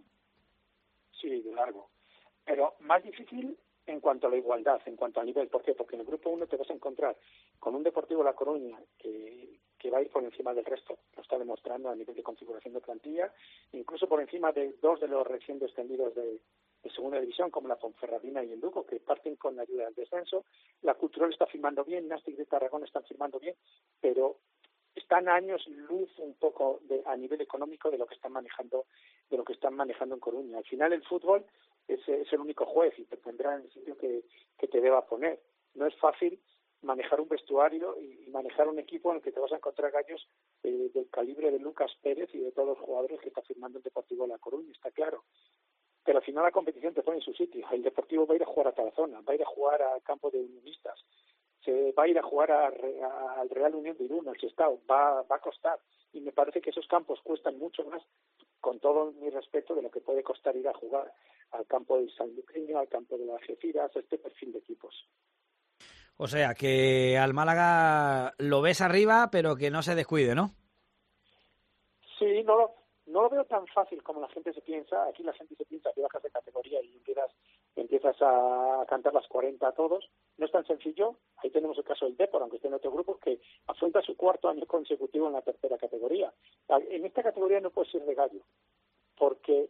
Sí, de largo. Pero más difícil en cuanto a la igualdad, en cuanto al nivel. ¿Por qué? Porque en el grupo uno te vas a encontrar con un Deportivo La Coruña que, que va a ir por encima del resto, lo está demostrando a nivel de configuración de plantilla, incluso por encima de dos de los recién descendidos de, de segunda división, como la Ponferradina y el Lugo, que parten con la ayuda del descenso. La Cultural está firmando bien, Nàstic de Tarragona están firmando bien, pero están a años luz un poco de, a nivel económico de lo que están manejando de lo que están manejando en Coruña. Al final el fútbol es, es el único juez y te pondrá en el sitio que, que te deba poner. No es fácil manejar un vestuario y, y manejar un equipo en el que te vas a encontrar gallos eh, del calibre de Lucas Pérez y de todos los jugadores que está firmando el Deportivo La Coruña, está claro. Pero al final la competición te pone en su sitio. El Deportivo va a ir a jugar a Tarazona, va a ir a jugar al campo de unionistas, se va a ir a jugar a, a, al Real Unión de Irún, al Sestao, va, va a costar. Y me parece que esos campos cuestan mucho más, con todo mi respeto, de lo que puede costar ir a jugar al campo del Sanluqueño, al campo de las Algeciras, este perfil de equipos. O sea, que al Málaga lo ves arriba, pero que no se descuide, ¿no? Sí, no lo, no lo veo tan fácil como la gente se piensa. Aquí la gente se piensa que bajas de categoría y empiezas, empiezas a cantar las cuarenta a todos. No es tan sencillo. Ahí tenemos el caso del Depor, aunque esté en otro grupo, que afronta su cuarto año consecutivo en la tercera categoría. En esta categoría no puedes ir de gallo, porque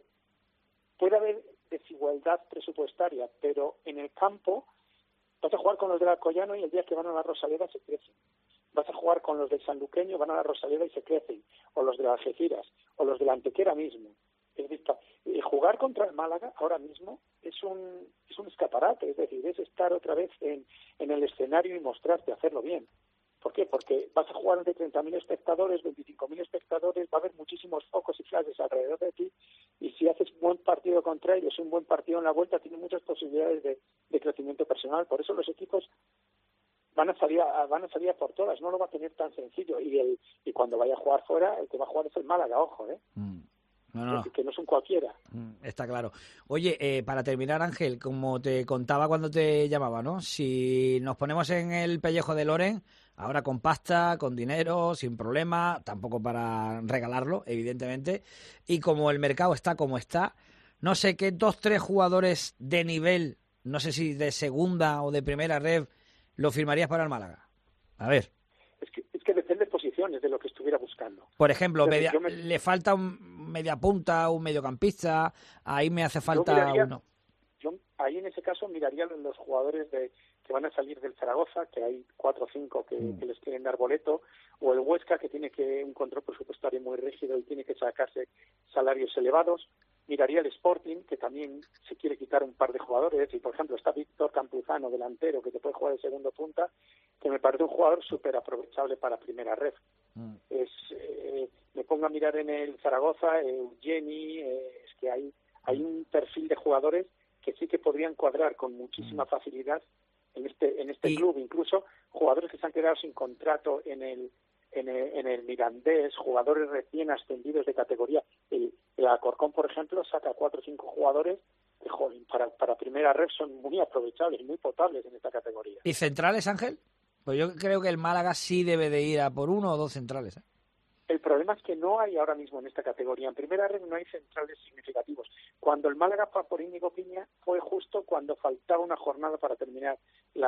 puede haber desigualdad presupuestaria, pero en el campo vas a jugar con los del Alcoyano y el día que van a la Rosaleda se crecen. Vas a jugar con los del Sanluqueño, van a la Rosaleda y se crecen. O los de las Algeciras, o los de la Antequera mismo. Es decir, jugar contra el Málaga ahora mismo es un es un escaparate, es decir, es estar otra vez en, en el escenario y mostrarte, hacerlo bien. ¿Por qué? Porque vas a jugar ante treinta mil espectadores, veinticinco mil espectadores, va a haber muchísimos focos y flashes alrededor de ti, y si haces un buen partido contra ellos, un buen partido en la vuelta, tienes muchas posibilidades de, de crecimiento personal. Por eso los equipos van a salir a, van a salir a por todas, no lo va a tener tan sencillo, y el y cuando vaya a jugar fuera, el que va a jugar es el Málaga, ojo, ¿eh? Mm. No, no, no. Que no son cualquiera. Está claro. Oye, eh, para terminar, Ángel, como te contaba cuando te llamaba, ¿no? Si nos ponemos en el pellejo de Loren, ahora con pasta, con dinero, sin problema, tampoco para regalarlo, evidentemente, y como el mercado está como está, no sé qué dos, tres jugadores de nivel, no sé si de segunda o de primera red, lo firmarías para el Málaga. A ver. Es que, es que depende de posiciones, de lo que estuviera buscando. Por ejemplo, Entonces, media, me... le falta un media punta, un mediocampista, ahí me hace falta yo miraría, uno. Yo ahí en ese caso miraría los jugadores de que van a salir del Zaragoza, que hay cuatro o cinco que, mm. que les quieren dar boleto, o el Huesca, que tiene que un control presupuestario muy rígido y tiene que sacarse salarios elevados. Miraría el Sporting, que también se quiere quitar un par de jugadores, y por ejemplo está Víctor Campuzano, delantero, que te puede jugar de segundo punta, que me parece un jugador súper aprovechable para primera red. Mm. Es, eh, me pongo a mirar en el Zaragoza, eh, Eugeni, eh, es que hay, hay un perfil de jugadores que sí que podrían cuadrar con muchísima facilidad en este en este y... club, incluso jugadores que se han quedado sin contrato en el en el, en el Mirandés, jugadores recién ascendidos de categoría. El, el Alcorcón, por ejemplo, saca cuatro o cinco jugadores que, joder, para, para primera red son muy aprovechables, muy potables en esta categoría. ¿Y centrales, Ángel? Pues yo creo que el Málaga sí debe de ir a por uno o dos centrales, ¿eh? El problema es que no hay ahora mismo en esta categoría. En primera red no hay centrales significativos. Cuando el Málaga fue por Íñigo Piña fue justo cuando faltaba una jornada para terminar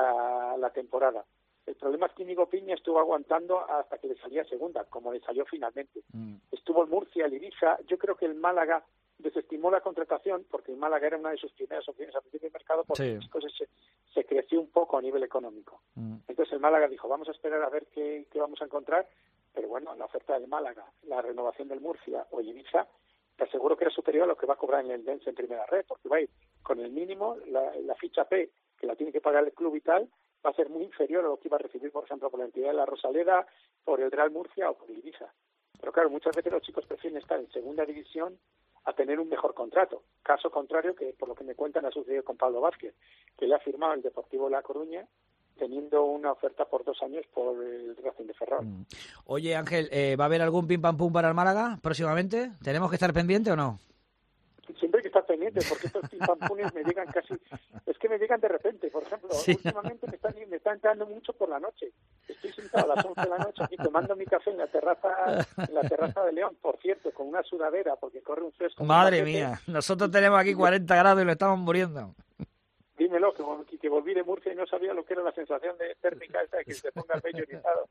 la, la temporada. El problema es que Íñigo Piña estuvo aguantando hasta que le salía segunda, como le salió finalmente. Mm. Estuvo el Murcia, el Ibiza. Yo creo que el Málaga desestimó la contratación porque el Málaga era una de sus primeras opciones a principio de mercado porque Sí. pues, se, se creció un poco a nivel económico. Mm. Entonces el Málaga dijo, vamos a esperar a ver qué, qué vamos a encontrar, pero bueno, la oferta del Málaga, la renovación del Murcia o el Ibiza, te aseguro que era superior a lo que va a cobrar en el Dense en primera red, porque va a ir con el mínimo, la, la ficha P, que la tiene que pagar el club y tal, va a ser muy inferior a lo que iba a recibir, por ejemplo, por la entidad de la Rosaleda, por el Real Murcia o por el Ibiza. Pero claro, muchas veces los chicos prefieren estar en segunda división a tener un mejor contrato. Caso contrario, que por lo que me cuentan ha sucedido con Pablo Vázquez, que le ha firmado el Deportivo La Coruña teniendo una oferta por dos años por el Racing de Ferrol. Oye, Ángel, eh, ¿va a haber algún pim pam pum para el Málaga próximamente? ¿Tenemos que estar pendientes o no? Siempre hay que estar pendiente, porque estos pim pam punes me llegan casi... Es que me llegan de repente, por ejemplo, Sí. últimamente me están, me están entrando mucho por la noche. Estoy sentado a las once de la noche aquí tomando mi café en la terraza en la terraza de León, por cierto, con una sudadera, porque corre un fresco. Madre muy mía, nosotros tenemos aquí cuarenta grados y lo estamos muriendo. Dímelo, que, vol- que volví de Murcia y no sabía lo que era la sensación de térmica esta de que se ponga el vello erizado.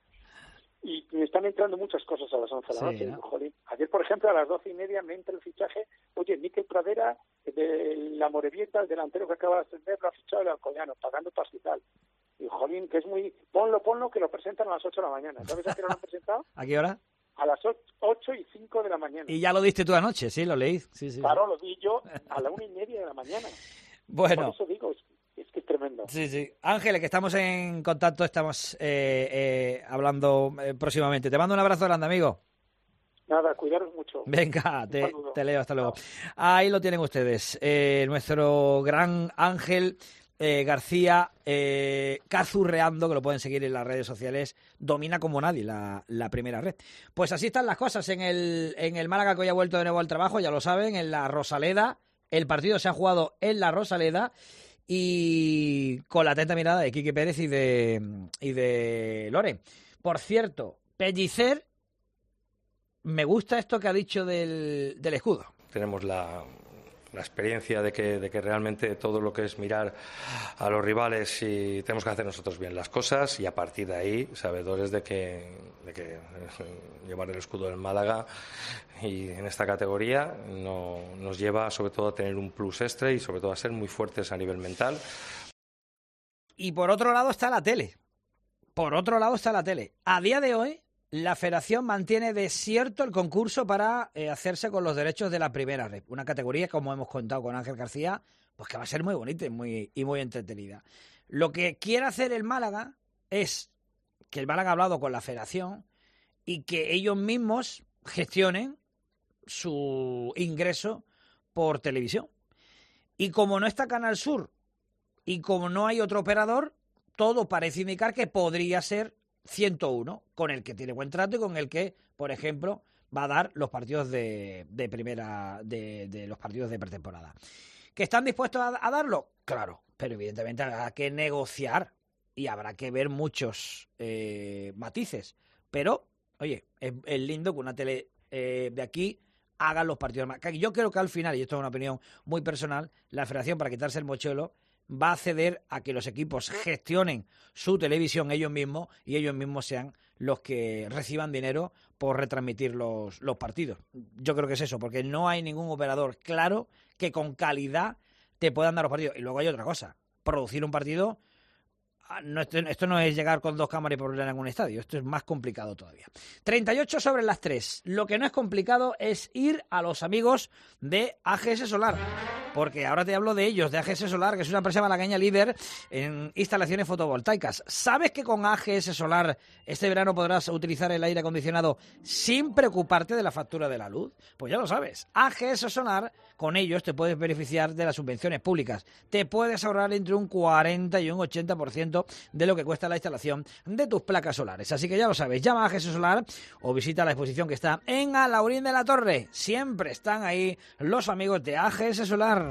Y me están entrando muchas cosas a las once de la Sí, noche. ¿no? Digo, jolín. Ayer, por ejemplo, a las doce y media me entra el fichaje. Oye, Miquel Pradera, de la Morevieta, el delantero que acaba de ascender, lo ha fichado el Alcoyano, pagando pastizal. Y jolín, que es muy... Ponlo, ponlo, que lo presentan a las ocho de la mañana. ¿Sabes a qué hora lo han presentado? ¿A qué hora? A las ocho y cinco de la mañana. Y ya lo diste tú anoche, sí, lo leí. Sí, sí. Claro, lo vi yo a la una y media de la mañana. Bueno. Por eso digo, es, es que es tremendo. Sí, sí. Ángeles, que estamos en contacto, estamos eh, eh, hablando eh, próximamente. Te mando un abrazo grande, amigo. Nada, cuidaros mucho. Venga, Un te, saludo. te leo, hasta luego. Ahí lo tienen ustedes. Eh, nuestro gran Ángel eh, García, eh, cazurreando, que lo pueden seguir en las redes sociales, domina como nadie la, la primera red. Pues así están las cosas en el, en el Málaga, que hoy ha vuelto de nuevo al trabajo, ya lo saben, en la Rosaleda. El partido se ha jugado en la Rosaleda y con la atenta mirada de Quique Pérez y de, y de Lore. Por cierto, Pellicer, me gusta esto que ha dicho del, del escudo. Tenemos la, la experiencia de que, de que realmente todo lo que es mirar a los rivales y tenemos que hacer nosotros bien las cosas y a partir de ahí, sabedores de que, de que eh, llevar el escudo del Málaga y en esta categoría no, nos lleva sobre todo a tener un plus extra y sobre todo a ser muy fuertes a nivel mental. Y por otro lado está la tele. Por otro lado está la tele. A día de hoy, la Federación mantiene desierto el concurso para eh, hacerse con los derechos de la primera red. Una categoría, como hemos contado con Ángel García, pues que va a ser muy bonita y muy, y muy entretenida. Lo que quiere hacer el Málaga es que el Málaga ha hablado con la Federación y que ellos mismos gestionen su ingreso por televisión. Y como no está Canal Sur y como no hay otro operador, todo parece indicar que podría ser ciento uno, con el que tiene buen trato y con el que, por ejemplo, va a dar los partidos de, de primera, de, de los partidos de pretemporada. ¿Que están dispuestos a, a darlo? Claro, pero evidentemente habrá que negociar y habrá que ver muchos eh, matices. Pero, oye, es, es lindo que una tele eh, de aquí haga los partidos más. Yo creo que al final, y esto es una opinión muy personal, la Federación, para quitarse el mochuelo, va a ceder a que los equipos gestionen su televisión ellos mismos y ellos mismos sean los que reciban dinero por retransmitir los, los partidos. Yo creo que es eso, porque no hay ningún operador claro que con calidad te puedan dar los partidos. Y luego hay otra cosa, producir un partido, no, esto, esto no es llegar con dos cámaras y ponerla en un estadio, esto es más complicado todavía. treinta y ocho sobre las tres. Lo que no es complicado es ir a los amigos de A G S Solar, porque ahora te hablo de ellos, de A G S Solar, que es una empresa malagueña líder en instalaciones fotovoltaicas. ¿Sabes que con A G S Solar este verano podrás utilizar el aire acondicionado sin preocuparte de la factura de la luz? Pues ya lo sabes, A G S Solar, con ellos te puedes beneficiar de las subvenciones públicas. Te puedes ahorrar entre un cuarenta y un ochenta por ciento de lo que cuesta la instalación de tus placas solares. Así que ya lo sabes, llama a A G S Solar o visita la exposición que está en Alaurín de la Torre. Siempre están ahí los amigos de A G S Solar.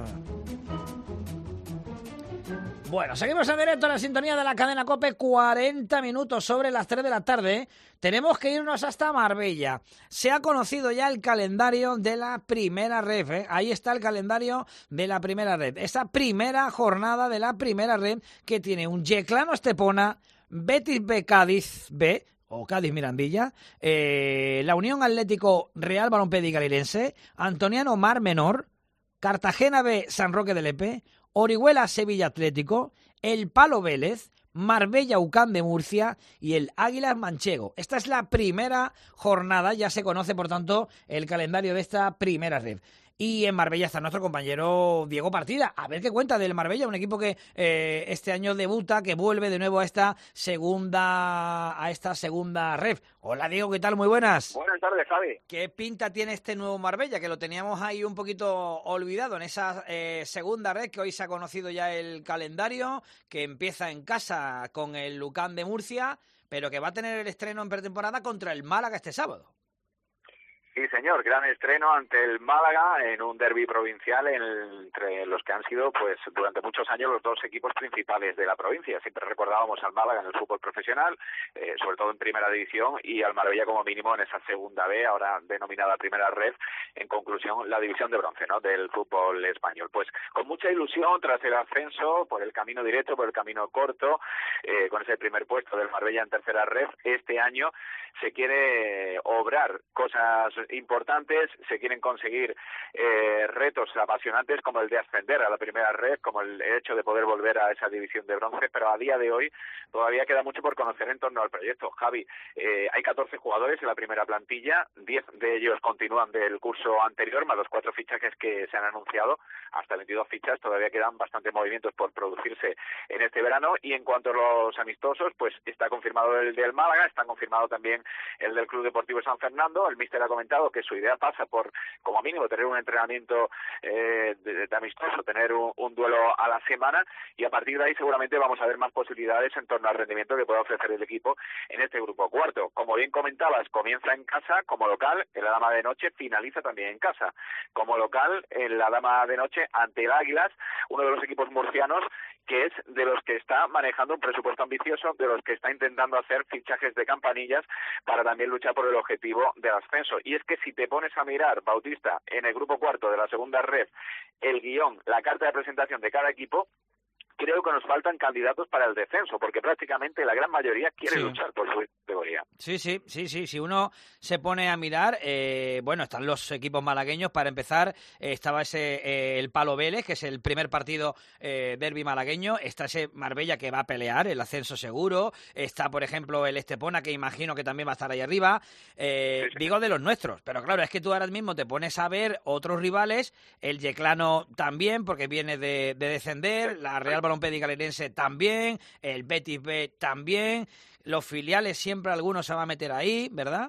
Bueno, seguimos en directo en la sintonía de la cadena COPE, cuarenta minutos sobre las tres de la tarde. Tenemos que irnos hasta Marbella. Se ha conocido ya el calendario de la primera red, ¿eh? Ahí está el calendario de la primera red. Esa primera jornada de la primera red que tiene un Yeclano Estepona, Betis B Cádiz B, o Cádiz Mirandilla, eh, la Unión Atlético Real Balompédica Galilense, Antoniano Mar Menor, Cartagena B San Roque de Lepe, Orihuela Sevilla Atlético, el Palo Vélez, Marbella UCAM de Murcia y el Águilas Manchego. Esta es la primera jornada, ya se conoce por tanto el calendario de esta primera red. Y en Marbella está nuestro compañero Diego Partida. A ver qué cuenta del Marbella, un equipo que eh, este año debuta, que vuelve de nuevo a esta segunda a esta segunda ref. Hola Diego, ¿qué tal? Muy buenas. Buenas tardes, Javi. ¿Qué pinta tiene este nuevo Marbella? Que lo teníamos ahí un poquito olvidado en esa eh, segunda ref, que hoy se ha conocido ya el calendario, que empieza en casa con el UCAM de Murcia, pero que va a tener el estreno en pretemporada contra el Málaga este sábado. Sí, señor, gran estreno ante el Málaga en un derbi provincial entre los que han sido, pues, durante muchos años los dos equipos principales de la provincia. Siempre recordábamos al Málaga en el fútbol profesional, eh, sobre todo en primera división, y al Marbella como mínimo en esa segunda B, ahora denominada primera red, en conclusión la división de bronce, ¿no?, del fútbol español. Pues con mucha ilusión tras el ascenso, por el camino directo, por el camino corto, eh, con ese primer puesto del Marbella en tercera red, este año se quiere obrar cosas importantes, se quieren conseguir eh, retos apasionantes como el de ascender a la primera red, como el hecho de poder volver a esa división de bronce, pero a día de hoy todavía queda mucho por conocer en torno al proyecto. Javi, eh, hay catorce jugadores en la primera plantilla, diez de ellos continúan del curso anterior, más los cuatro fichajes que se han anunciado, hasta veintidós fichas, todavía quedan bastantes movimientos por producirse en este verano, y en cuanto a los amistosos, pues está confirmado el del Málaga, está confirmado también el del Club Deportivo San Fernando. El míster ha comentado que su idea pasa por, como mínimo, tener un entrenamiento eh, de, de amistoso, tener un, un duelo a la semana, y a partir de ahí seguramente vamos a ver más posibilidades en torno al rendimiento que pueda ofrecer el equipo en este grupo cuarto. Como bien comentabas, comienza en casa como local en la Dama de Noche, finaliza también en casa como local en la Dama de Noche ante el Águilas, uno de los equipos murcianos que es de los que está manejando un presupuesto ambicioso, de los que está intentando hacer fichajes de campanillas para también luchar por el objetivo del ascenso. Y es que si te pones a mirar, Bautista, en el grupo cuarto de la segunda red, el guión, la carta de presentación de cada equipo, creo que nos faltan candidatos para el descenso, porque prácticamente la gran mayoría quiere sí. luchar por su categoría. Sí, sí, sí, sí. Si uno se pone a mirar, eh, bueno, están los equipos malagueños. Para empezar, eh, estaba ese eh, el Palo Vélez, que es el primer partido eh, derbi malagueño. Está ese Marbella que va a pelear el ascenso seguro. Está, por ejemplo, el Estepona, que imagino que también va a estar ahí arriba. Eh, sí, sí. Digo de los nuestros, pero claro, es que tú ahora mismo te pones a ver otros rivales. El Yeclano también, porque viene de, de descender. La Real Balompédica Galilense también, el Betis B también, los filiales siempre algunos se va a meter ahí, ¿verdad?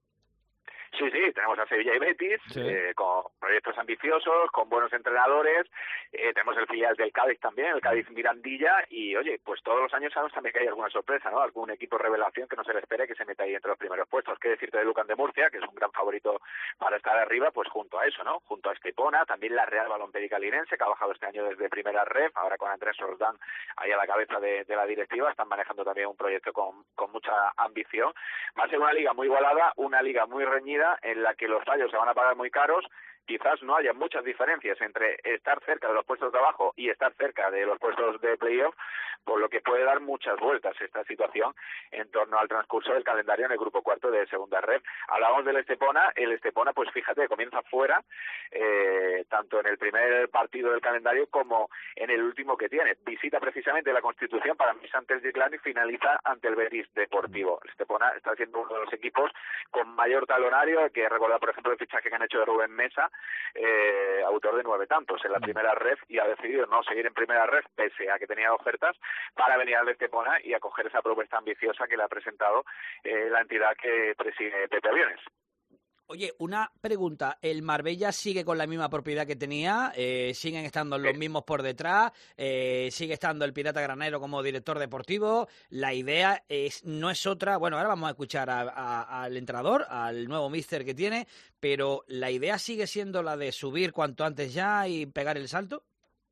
Sí, sí, tenemos a Sevilla y Betis, sí. eh, con proyectos ambiciosos, con buenos entrenadores, eh, tenemos el filial del Cádiz también, el Cádiz Mirandilla, y oye, pues todos los años sabemos también que hay alguna sorpresa, ¿no? Algún equipo revelación que no se le espere que se meta ahí entre los primeros puestos. ¿Qué decirte de UCAM de Murcia, que es un gran favorito para estar arriba? Pues junto a eso, ¿no? Junto a Estepona, también la Real Balompédica Linense, que ha bajado este año desde primera ref, ahora con Andrés Roldán ahí a la cabeza de, de la directiva, están manejando también un proyecto con, con mucha ambición. Va a ser una liga muy igualada, una liga muy reñida, en la que los fallos se van a pagar muy caros. Quizás no haya muchas diferencias entre estar cerca de los puestos de abajo y estar cerca de los puestos de playoff, por lo que puede dar muchas vueltas esta situación en torno al transcurso del calendario en el grupo cuarto de segunda red. Hablamos del Estepona, el Estepona, pues fíjate, comienza fuera, eh, tanto en el primer partido del calendario como en el último que tiene. Visita precisamente la Constitución para mí ante el Yeclano y finaliza ante el Betis Deportivo. El Estepona está siendo uno de los equipos con mayor talonario, hay que recordar, por ejemplo, el fichaje que han hecho de Rubén Mesa, Eh, autor de nueve tantos en la primera ref, y ha decidido no seguir en primera ref pese a que tenía ofertas para venir al Estepona y acoger esa propuesta ambiciosa que le ha presentado eh, la entidad que preside Pepe Aviones. Oye, una pregunta, ¿el Marbella sigue con la misma propiedad que tenía? Eh, ¿Siguen estando los mismos por detrás? Eh, ¿Sigue estando el Pirata Granero como director deportivo? La idea es no es otra, bueno, ahora vamos a escuchar a, a, al entrenador, al nuevo míster que tiene, pero ¿la idea sigue siendo la de subir cuanto antes ya y pegar el salto?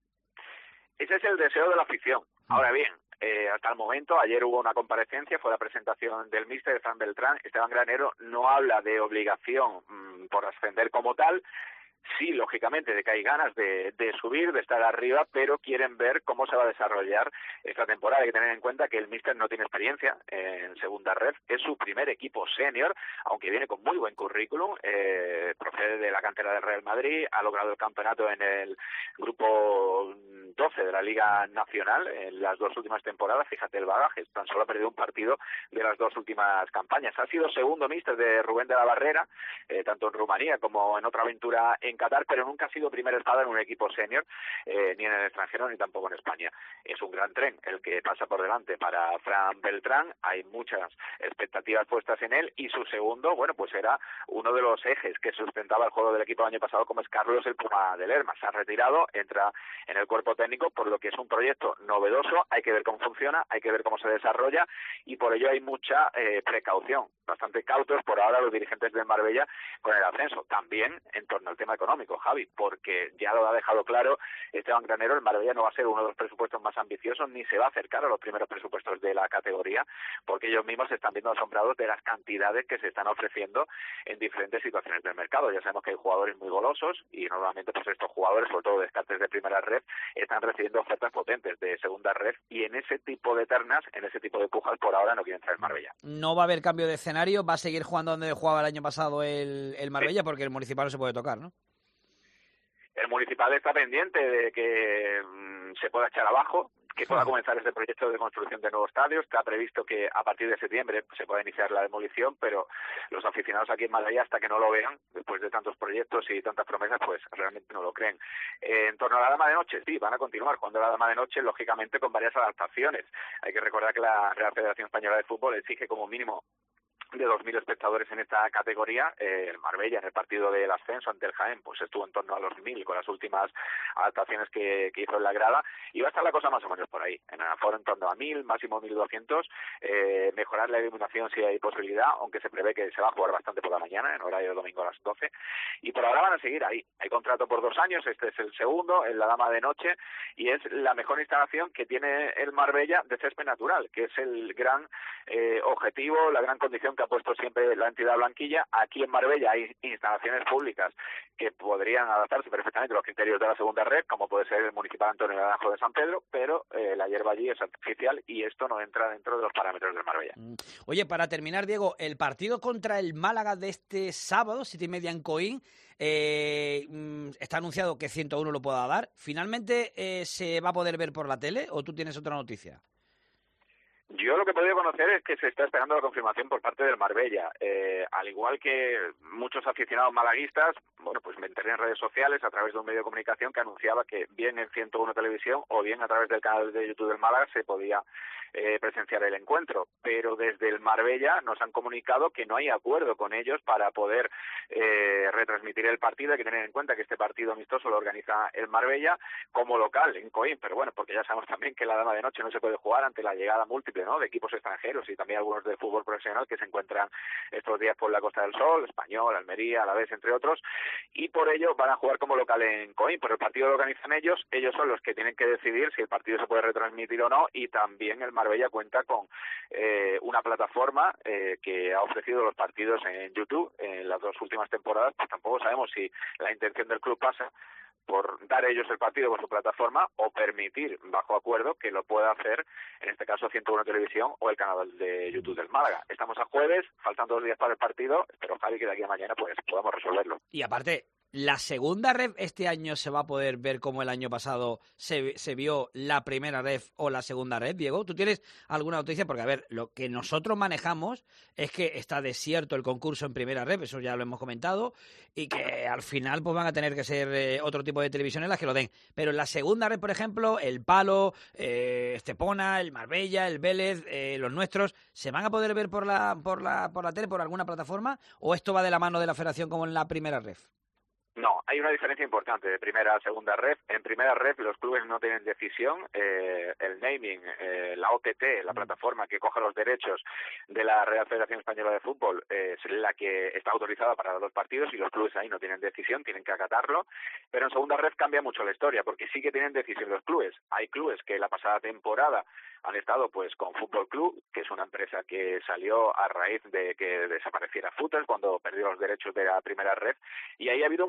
Ese es el deseo de la afición. Ahora bien, Eh, hasta el momento, ayer hubo una comparecencia, fue la presentación del míster de Fran Beltrán. Esteban Granero no habla de obligación mmm, por ascender como tal, sí, lógicamente, de que hay ganas de, de subir, de estar arriba, pero quieren ver cómo se va a desarrollar esta temporada. Hay que tener en cuenta que el míster no tiene experiencia en segunda red, es su primer equipo senior, aunque viene con muy buen currículum, eh, procede de la cantera del Real Madrid, ha logrado el campeonato en el grupo doce de la Liga Nacional en las dos últimas temporadas. Fíjate el bagaje, tan solo ha perdido un partido de las dos últimas campañas. Ha sido segundo míster de Rubén de la Barrera, eh, tanto en Rumanía como en otra aventura en Qatar, pero nunca ha sido primera espada en un equipo senior, eh, ni en el extranjero ni tampoco en España. Es un gran tren el que pasa por delante para Fran Beltrán, hay muchas expectativas puestas en él, y su segundo, bueno, pues era uno de los ejes que sustentaba el juego del equipo el año pasado, como es Carlos el Puma de Lerma. Se ha retirado, entra en el cuerpo técnico, por lo que es un proyecto novedoso, hay que ver cómo funciona, hay que ver cómo se desarrolla, y por ello hay mucha eh, precaución, bastante cautos por ahora los dirigentes del Marbella con el ascenso. También en torno al tema económico, Javi, porque ya lo ha dejado claro Esteban Granero, el Marbella no va a ser uno de los presupuestos más ambiciosos, ni se va a acercar a los primeros presupuestos de la categoría, porque ellos mismos se están viendo asombrados de las cantidades que se están ofreciendo en diferentes situaciones del mercado. Ya sabemos que hay jugadores muy golosos, y normalmente pues estos jugadores, sobre todo descartes de primera red, están recibiendo ofertas potentes de segunda red, y en ese tipo de ternas, en ese tipo de pujas, por ahora no quiere entrar el Marbella. No va a haber cambio de escenario, va a seguir jugando donde jugaba el año pasado el, el Marbella, sí, porque el Municipal no se puede tocar, ¿no? El Municipal está pendiente de que mmm, se pueda echar abajo, que pueda comenzar este proyecto de construcción de nuevos estadios. Está previsto que a partir de septiembre se pueda iniciar la demolición, pero los aficionados aquí en Marbella, hasta que no lo vean, después de tantos proyectos y tantas promesas, pues realmente no lo creen. Eh, en torno a la Dama de Noche, sí, van a continuar jugando la Dama de Noche, lógicamente con varias adaptaciones. Hay que recordar que la Real Federación Española de Fútbol exige como mínimo de dos mil espectadores en esta categoría. Eh, el Marbella en el partido del ascenso ante el Jaén pues estuvo en torno a los mil con las últimas adaptaciones que, que hizo en la grada, y va a estar la cosa más o menos por ahí, en el aforo en torno a mil, máximo mil doscientos, eh, mejorar la iluminación si hay posibilidad, aunque se prevé que se va a jugar bastante por la mañana, en horario de domingo a las doce, y por ahora van a seguir ahí. Hay contrato por dos años, este es el segundo, en la Dama de Noche, y es la mejor instalación que tiene el Marbella de césped natural, que es el gran eh, objetivo, la gran condición que ha puesto siempre la entidad blanquilla. Aquí en Marbella hay instalaciones públicas que podrían adaptarse perfectamente a los criterios de la segunda red, como puede ser el Municipal Antonio Naranjo de San Pedro, pero eh, la hierba allí es artificial y esto no entra dentro de los parámetros del Marbella. Oye, para terminar, Diego, el partido contra el Málaga de este sábado, siete y media en Coín, eh, está anunciado que ciento uno lo pueda dar. ¿Finalmente eh, se va a poder ver por la tele o tú tienes otra noticia? Yo lo que he podido conocer es que se está esperando la confirmación por parte del Marbella. Eh, al igual que muchos aficionados malaguistas, bueno, pues me enteré en redes sociales a través de un medio de comunicación que anunciaba que bien en ciento uno Televisión o bien a través del canal de YouTube del Málaga se podía eh, presenciar el encuentro. Pero desde el Marbella nos han comunicado que no hay acuerdo con ellos para poder eh, retransmitir el partido. Hay que tener en cuenta que este partido amistoso lo organiza el Marbella como local en Coín, pero bueno, porque ya sabemos también que la Dama de Noche no se puede jugar ante la llegada múltiple, ¿no?, de equipos extranjeros y también algunos de fútbol profesional que se encuentran estos días por la Costa del Sol, Español, Almería, Alavés, entre otros, y por ello van a jugar como local en Coín. Pero el partido lo organizan ellos, ellos son los que tienen que decidir si el partido se puede retransmitir o no, y también el Marbella cuenta con eh, una plataforma eh, que ha ofrecido los partidos en YouTube en las dos últimas temporadas. Pues tampoco sabemos si la intención del club pasa por dar ellos el partido por su plataforma o permitir, bajo acuerdo, que lo pueda hacer, en este caso ciento uno Televisión o el canal de YouTube del Málaga. Estamos a jueves, faltan dos días para el partido, espero, Javi, que de aquí a mañana pues podamos resolverlo. Y aparte, ¿la segunda ref este año se va a poder ver como el año pasado se, se vio la primera ref o la segunda ref, Diego? ¿Tú tienes alguna noticia? Porque, a ver, lo que nosotros manejamos es que está desierto el concurso en primera ref, eso ya lo hemos comentado, y que al final pues van a tener que ser eh, otro tipo de televisiones las que lo den. Pero en la segunda ref, por ejemplo, el Palo, eh, Estepona, el Marbella, el Vélez, eh, los nuestros, ¿se van a poder ver por la, por la, por la tele, por alguna plataforma? ¿O esto va de la mano de la federación como en la primera ref? No, hay una diferencia importante de primera a segunda ref. En primera ref los clubes no tienen decisión. Eh, el naming, eh, la O T T, la plataforma que coge los derechos de la Real Federación Española de Fútbol, eh, es la que está autorizada para los partidos y los clubes ahí no tienen decisión, tienen que acatarlo. Pero en segunda ref cambia mucho la historia porque sí que tienen decisión los clubes. Hay clubes que la pasada temporada han estado pues con Fútbol Club, que es una empresa que salió a raíz de que desapareciera Fútbol cuando perdió los derechos de la primera ref, y ahí ha habido un buen grupo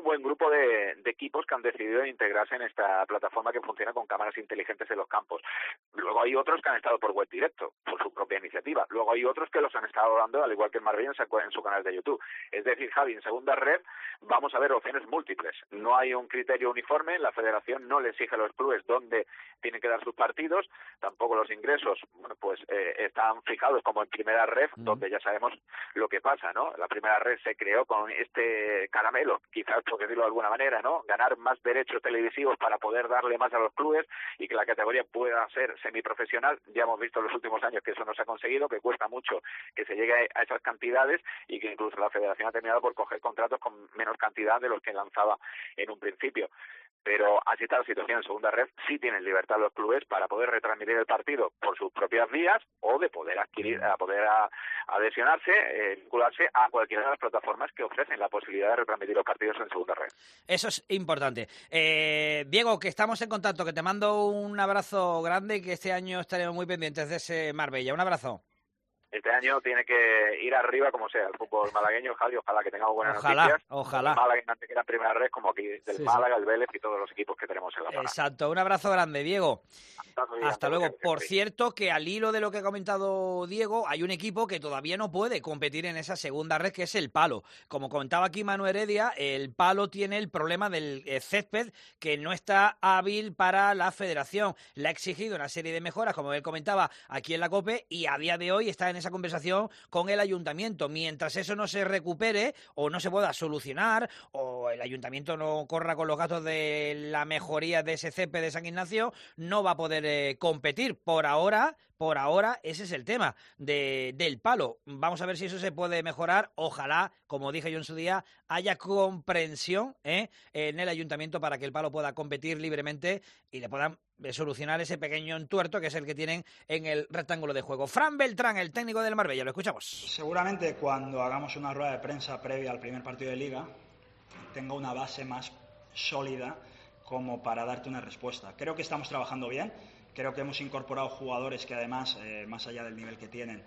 tipo de, de equipos que han decidido integrarse en esta plataforma que funciona con cámaras inteligentes en los campos. Luego hay otros que han estado por web directo, por su propia iniciativa. Luego hay otros que los han estado dando, al igual que en Marbella, en su canal de YouTube. Es decir, Javi, en segunda red vamos a ver opciones múltiples. No hay un criterio uniforme, la federación no le exige a los clubes dónde tienen que dar sus partidos, tampoco los ingresos, bueno, pues eh, están fijados como en primera red, mm. donde ya sabemos lo que pasa, ¿no? La primera red se creó con este caramelo, quizás por decirlo de alguna manera, ¿no? Ganar más derechos televisivos para poder darle más a los clubes y que la categoría pueda ser semiprofesional. Ya hemos visto en los últimos años que eso no se ha conseguido, que cuesta mucho que se llegue a esas cantidades y que incluso la federación ha terminado por coger contratos con menos cantidad de los que lanzaba en un principio. Pero así está la situación en segunda red. Sí tienen libertad los clubes para poder retransmitir el partido por sus propias vías o de poder adquirir, a poder a, adhesionarse, eh, vincularse a cualquiera de las plataformas que ofrecen la posibilidad de retransmitir los partidos en segunda red. Eso es importante. Eh, Diego, que estamos en contacto, que te mando un abrazo grande y que este año estaremos muy pendientes de ese Marbella. Un abrazo. Este año tiene que ir arriba como sea el fútbol malagueño, Javi, ojalá que tengamos buenas ojalá, noticias. Ojalá, ojalá. Málaga antes que la primera red, como aquí del sí, Málaga, sí. el Vélez y todos los equipos que tenemos en la zona. Exacto, un abrazo grande, Diego. Hasta, Hasta luego. Por cierto, que al hilo de lo que ha comentado Diego, hay un equipo que todavía no puede competir en esa segunda red, que es el Palo. Como comentaba aquí Manu Heredia, el Palo tiene el problema del césped, que no está hábil para la federación. Le ha exigido una serie de mejoras, como él comentaba, aquí en la COPE, y a día de hoy está en esa conversación con el ayuntamiento. Mientras eso no se recupere o no se pueda solucionar o el ayuntamiento no corra con los gastos de la mejoría de ese césped de San Ignacio, no va a poder eh, competir. Por ahora, por ahora ese es el tema de, del Palo. Vamos a ver si eso se puede mejorar. Ojalá, como dije yo en su día, haya comprensión ¿eh? en el ayuntamiento para que el Palo pueda competir libremente y le puedan solucionar ese pequeño entuerto que es el que tienen en el rectángulo de juego. Fran Beltrán, el técnico del Marbella, lo escuchamos. Seguramente cuando hagamos una rueda de prensa previa al primer partido de Liga tenga una base más sólida como para darte una respuesta. Creo que estamos trabajando bien, creo que hemos incorporado jugadores que además, eh, más allá del nivel que tienen,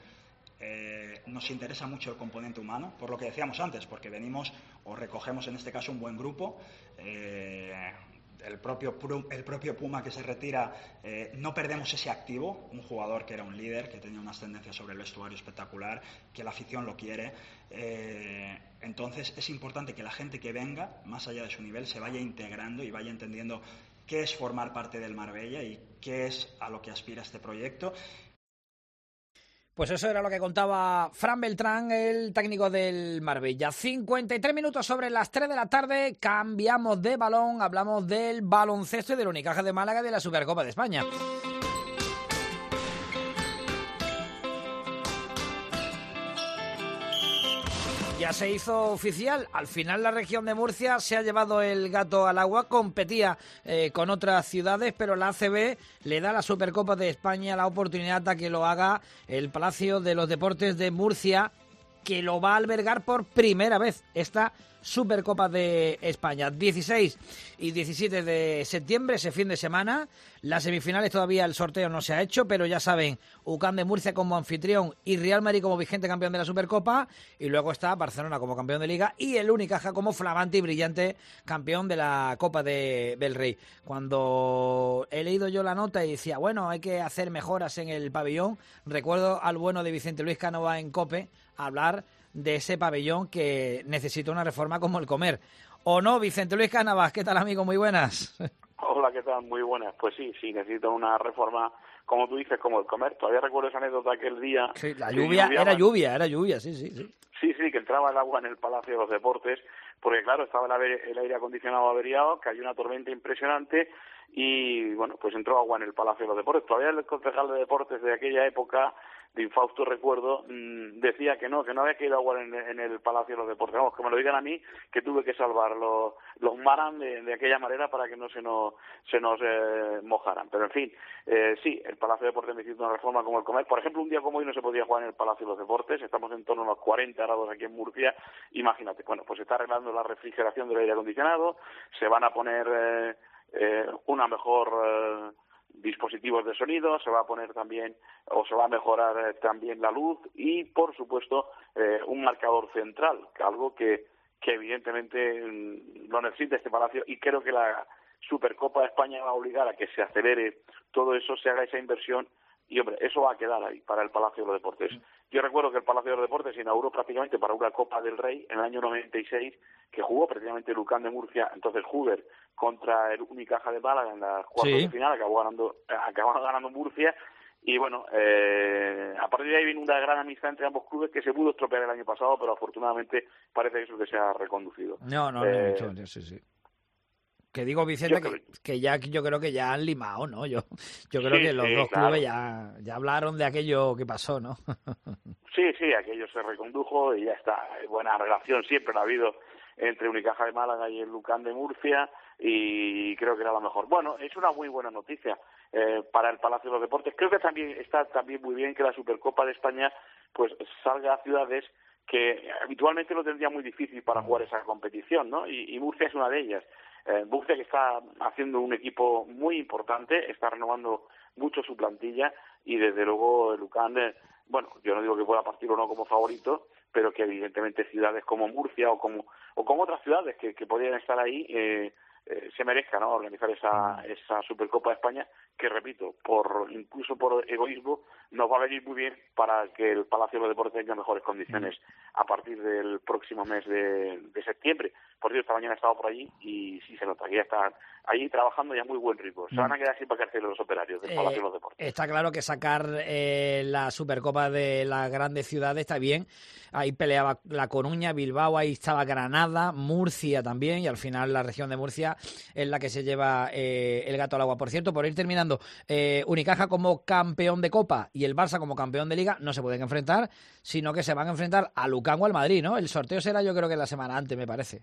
eh, nos interesa mucho el componente humano, por lo que decíamos antes, porque venimos o recogemos en este caso un buen grupo. eh, El propio, el propio Puma que se retira, eh, no perdemos ese activo, un jugador que era un líder, que tenía unas tendencias sobre el vestuario espectacular, que la afición lo quiere. Eh, entonces es importante que la gente que venga, más allá de su nivel, se vaya integrando y vaya entendiendo qué es formar parte del Marbella y qué es a lo que aspira este proyecto. Pues eso era lo que contaba Fran Beltrán, el técnico del Marbella. cincuenta y tres minutos sobre las tres de la tarde, cambiamos de balón, hablamos del baloncesto y del Unicaja de Málaga de la Supercopa de España. Ya se hizo oficial, al final la región de Murcia se ha llevado el gato al agua, competía eh, con otras ciudades, pero la A C B le da a la Supercopa de España la oportunidad a que lo haga el Palacio de los Deportes de Murcia, que lo va a albergar por primera vez esta Supercopa de España. dieciséis y diecisiete de septiembre, ese fin de semana. Las semifinales todavía el sorteo no se ha hecho, pero ya saben, U C A M de Murcia como anfitrión y Real Madrid como vigente campeón de la Supercopa, y luego está Barcelona como campeón de Liga y el Unicaja como flamante y brillante campeón de la Copa de, del Rey. Cuando he leído yo la nota y decía, bueno, hay que hacer mejoras en el pabellón, recuerdo al bueno de Vicente Luis Cánova en COPE hablar de ese pabellón que necesita una reforma como el Comer. ¿O no, Vicente Luis Cánovas? ¿Qué tal, amigo? Muy buenas. Hola, ¿qué tal? Muy buenas. Pues sí, sí, necesita una reforma, como tú dices, como el Comer. Todavía recuerdo esa anécdota aquel día. Sí, la lluvia, era lluvia, era lluvia, sí, sí, sí. Sí, sí, que entraba el agua en el Palacio de los Deportes, porque claro, estaba el aire, el aire acondicionado averiado, cayó una tormenta impresionante y, bueno, pues entró agua en el Palacio de los Deportes. Todavía el concejal de Deportes de aquella época, de infausto recuerdo, mmm, decía que no, que no había caído agua en, en el Palacio de los Deportes. Vamos, que me lo digan a mí, que tuve que salvar los, los maran de, de aquella manera para que no se nos, se nos eh, mojaran. Pero en fin, eh, sí, el Palacio de Deportes necesita una reforma como el Comer. Por ejemplo, un día como hoy no se podía jugar en el Palacio de los Deportes, estamos en torno a unos cuarenta grados aquí en Murcia, imagínate. Bueno, pues se está arreglando la refrigeración del aire acondicionado, se van a poner eh, eh, una mejor... Eh, dispositivos de sonido, se va a poner también o se va a mejorar eh, también la luz y por supuesto eh, un marcador central, que algo que que evidentemente lo necesita este Palacio, y creo que la Supercopa de España va a obligar a que se acelere todo eso, se haga esa inversión, y hombre, eso va a quedar ahí para el Palacio de los Deportes. Yo recuerdo que el Palacio de los Deportes se inauguró prácticamente para una Copa del Rey en el año noventa y seis, que jugó prácticamente Lucán de Murcia, entonces Hoover contra el Unicaja de Málaga en las cuartos Sí. de final, acabó ganando, acabó ganando Murcia. Y bueno, eh, a partir de ahí vino una gran amistad entre ambos clubes que se pudo estropear el año pasado, pero afortunadamente parece que eso que se ha reconducido. No, no, Eh, no, no, sí, sí. Que digo, Vicente, yo que, creo- que ya yo creo que ya han limado, ¿no? Yo, yo creo Sí, que los sí, dos claro. clubes ya, ya hablaron de aquello que pasó, ¿no? Sí, sí, aquello se recondujo y ya está. Buena relación siempre la ha habido entre Unicaja de Málaga y el Lucán de Murcia, y creo que era lo mejor. Bueno, es una muy buena noticia eh, para el Palacio de los Deportes. Creo que también está también muy bien que la Supercopa de España pues salga a ciudades que habitualmente lo tendría muy difícil para jugar esa competición, ¿no? Y, y Murcia es una de ellas. Eh, Murcia, que está haciendo un equipo muy importante, está renovando mucho su plantilla, y desde luego el Lucán, eh, bueno, yo no digo que pueda partir o no como favorito, pero que evidentemente ciudades como Murcia o como o como otras ciudades que, que podrían estar ahí eh, eh, se merezca, ¿no?, organizar esa esa Supercopa de España, que repito, por incluso por egoísmo nos va a venir muy bien para que el Palacio de los Deportes tenga mejores condiciones a partir del próximo mes de, de septiembre. Por cierto, esta mañana he estado por allí y sí se nota que ya están allí trabajando ya muy buen ritmo. Se van a quedar sin vacaciones los operarios del Palacio de los Deportes. Está claro que sacar eh, la Supercopa de las grandes ciudades está bien. Ahí peleaba La Coruña, Bilbao, ahí estaba Granada, Murcia también, y al final la región de Murcia es la que se lleva eh, el gato al agua. Por cierto, por ir terminando, eh, Unicaja como campeón de Copa y el Barça como campeón de Liga no se pueden enfrentar, sino que se van a enfrentar a Lucán o al Madrid, ¿no? El sorteo será, yo creo que la semana antes, me parece.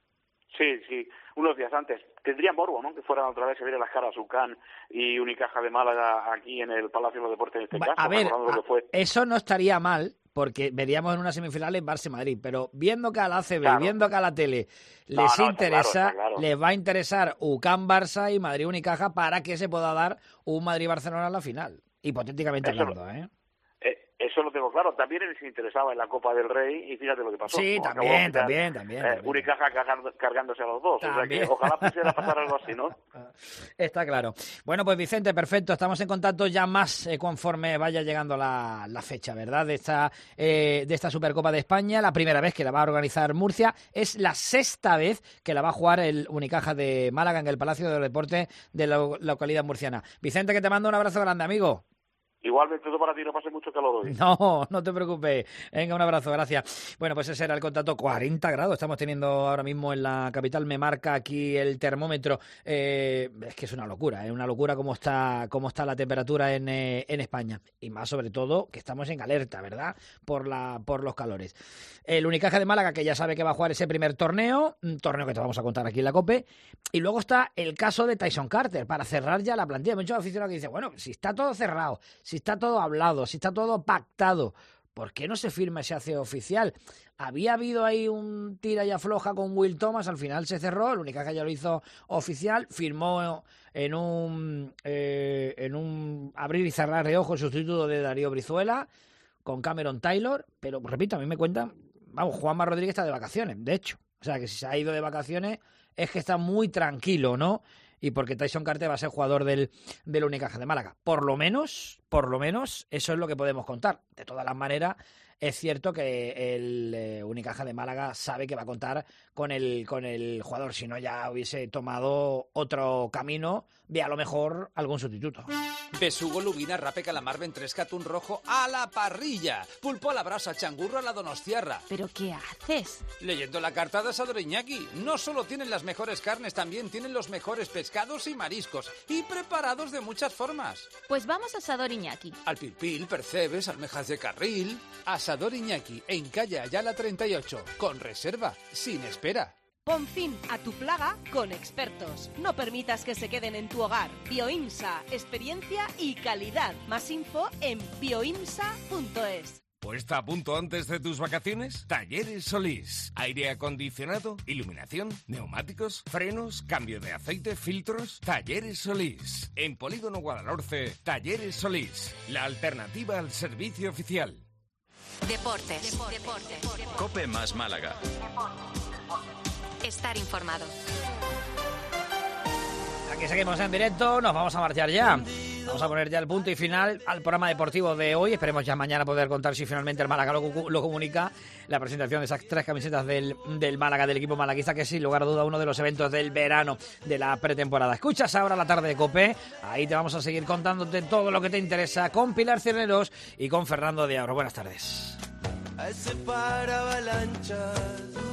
Sí, sí, unos días antes. Tendría morbo, ¿no?, que fueran otra vez, se vieran las caras Ucán y Unicaja de Málaga aquí en el Palacio de los Deportes en este Va- caso. a ver, recordando lo que fue. eso no estaría mal, porque veríamos en unas semifinales Barça-Madrid, pero viendo que a la A C B, Claro. viendo que a la tele les No, no, está interesa, claro, está claro. les va a interesar UCAM-Barça y Madrid-Unicaja para que se pueda dar un Madrid-Barcelona en la final, hipotéticamente Eso hablando, ¿eh? Eh, eso lo tengo claro. También él se interesaba en la Copa del Rey y fíjate lo que pasó. Sí, ¿no? también, Acabó al final, también, también, eh, también. Unicaja cargando- cargándose a los dos. O sea También. que ojalá pudiera pasar algo así, ¿no? Está claro. Bueno, pues Vicente, perfecto. Estamos en contacto ya más eh, conforme vaya llegando la, la fecha, ¿verdad? De esta, eh, de esta Supercopa de España. La primera vez que la va a organizar Murcia. Es la sexta vez que la va a jugar el Unicaja de Málaga en el Palacio de los Deportes de la localidad murciana. Vicente, que te mando un abrazo grande, amigo. Igualmente todo para ti, no pase mucho calor hoy. No, no te preocupes. Venga, un abrazo, gracias. Bueno, pues ese era el contacto. cuarenta grados estamos teniendo ahora mismo en la capital. Me marca aquí el termómetro. Eh, es que es una locura, es una locura cómo está, cómo está la temperatura en, eh, en España. Y más sobre todo que estamos en alerta, ¿verdad? Por, la, por los calores. El Unicaja de Málaga, que ya sabe que va a jugar ese primer torneo, un torneo que te vamos a contar aquí en la COPE. Y luego está el caso de Tyson Carter, para cerrar ya la plantilla. Muchos aficionados que dicen, bueno, si está todo cerrado, si está todo hablado, si está todo pactado, ¿por qué no se firma y se hace oficial? Había habido ahí un tira y afloja con Will Thomas, al final se cerró, el Unicaja ya lo hizo oficial, firmó en un eh, en un abrir y cerrar de ojos el sustituto de Darío Brizuela con Cameron Taylor, pero repito, a mí me cuentan, vamos, Juanma Rodríguez está de vacaciones, de hecho, o sea que si se ha ido de vacaciones es que está muy tranquilo, ¿no? Y porque Tyson Carter va a ser jugador del, del Unicaja de Málaga. Por lo menos, por lo menos, eso es lo que podemos contar. De todas las maneras, es cierto que el eh, Unicaja de Málaga sabe que va a contar con el, con el jugador, si no ya hubiese tomado otro camino de a lo mejor algún sustituto. Besugo, lubina, rape, calamar, ventresca, atún rojo a la parrilla. Pulpo a la brasa, changurro a la donostiarra. ¿Pero qué haces? Leyendo la carta de Asador Iñaki. No solo tienen las mejores carnes, también tienen los mejores pescados y mariscos. Y preparados de muchas formas. Pues vamos a Asador Iñaki. Al pilpil, percebes, almejas de carril. Asador Iñaki, en calle Ayala treinta y ocho. Con reserva, sin espera. Pon fin a tu plaga con expertos. No permitas que se queden en tu hogar. Bioimsa, experiencia y calidad. Más info en bioimsa punto es. ¿Puesta a punto antes de tus vacaciones? Talleres Solís. Aire acondicionado, iluminación, neumáticos, frenos, cambio de aceite, filtros. Talleres Solís. En Polígono Guadalhorce, Talleres Solís. La alternativa al servicio oficial. Deportes. Deportes. COPE más Málaga. Estar informado. Aquí seguimos en directo, nos vamos a marchar ya. Vamos a poner ya el punto y final al programa deportivo de hoy. Esperemos ya mañana poder contar si finalmente el Málaga lo, lo comunica. La presentación de esas tres camisetas del, del Málaga, del equipo malaguista, que es sin lugar a duda uno de los eventos del verano de la pretemporada. Escuchas ahora La Tarde de COPE. Ahí te vamos a seguir contándote todo lo que te interesa con Pilar Cerneros y con Fernando de Auro. Buenas tardes. A ese para avalanchas.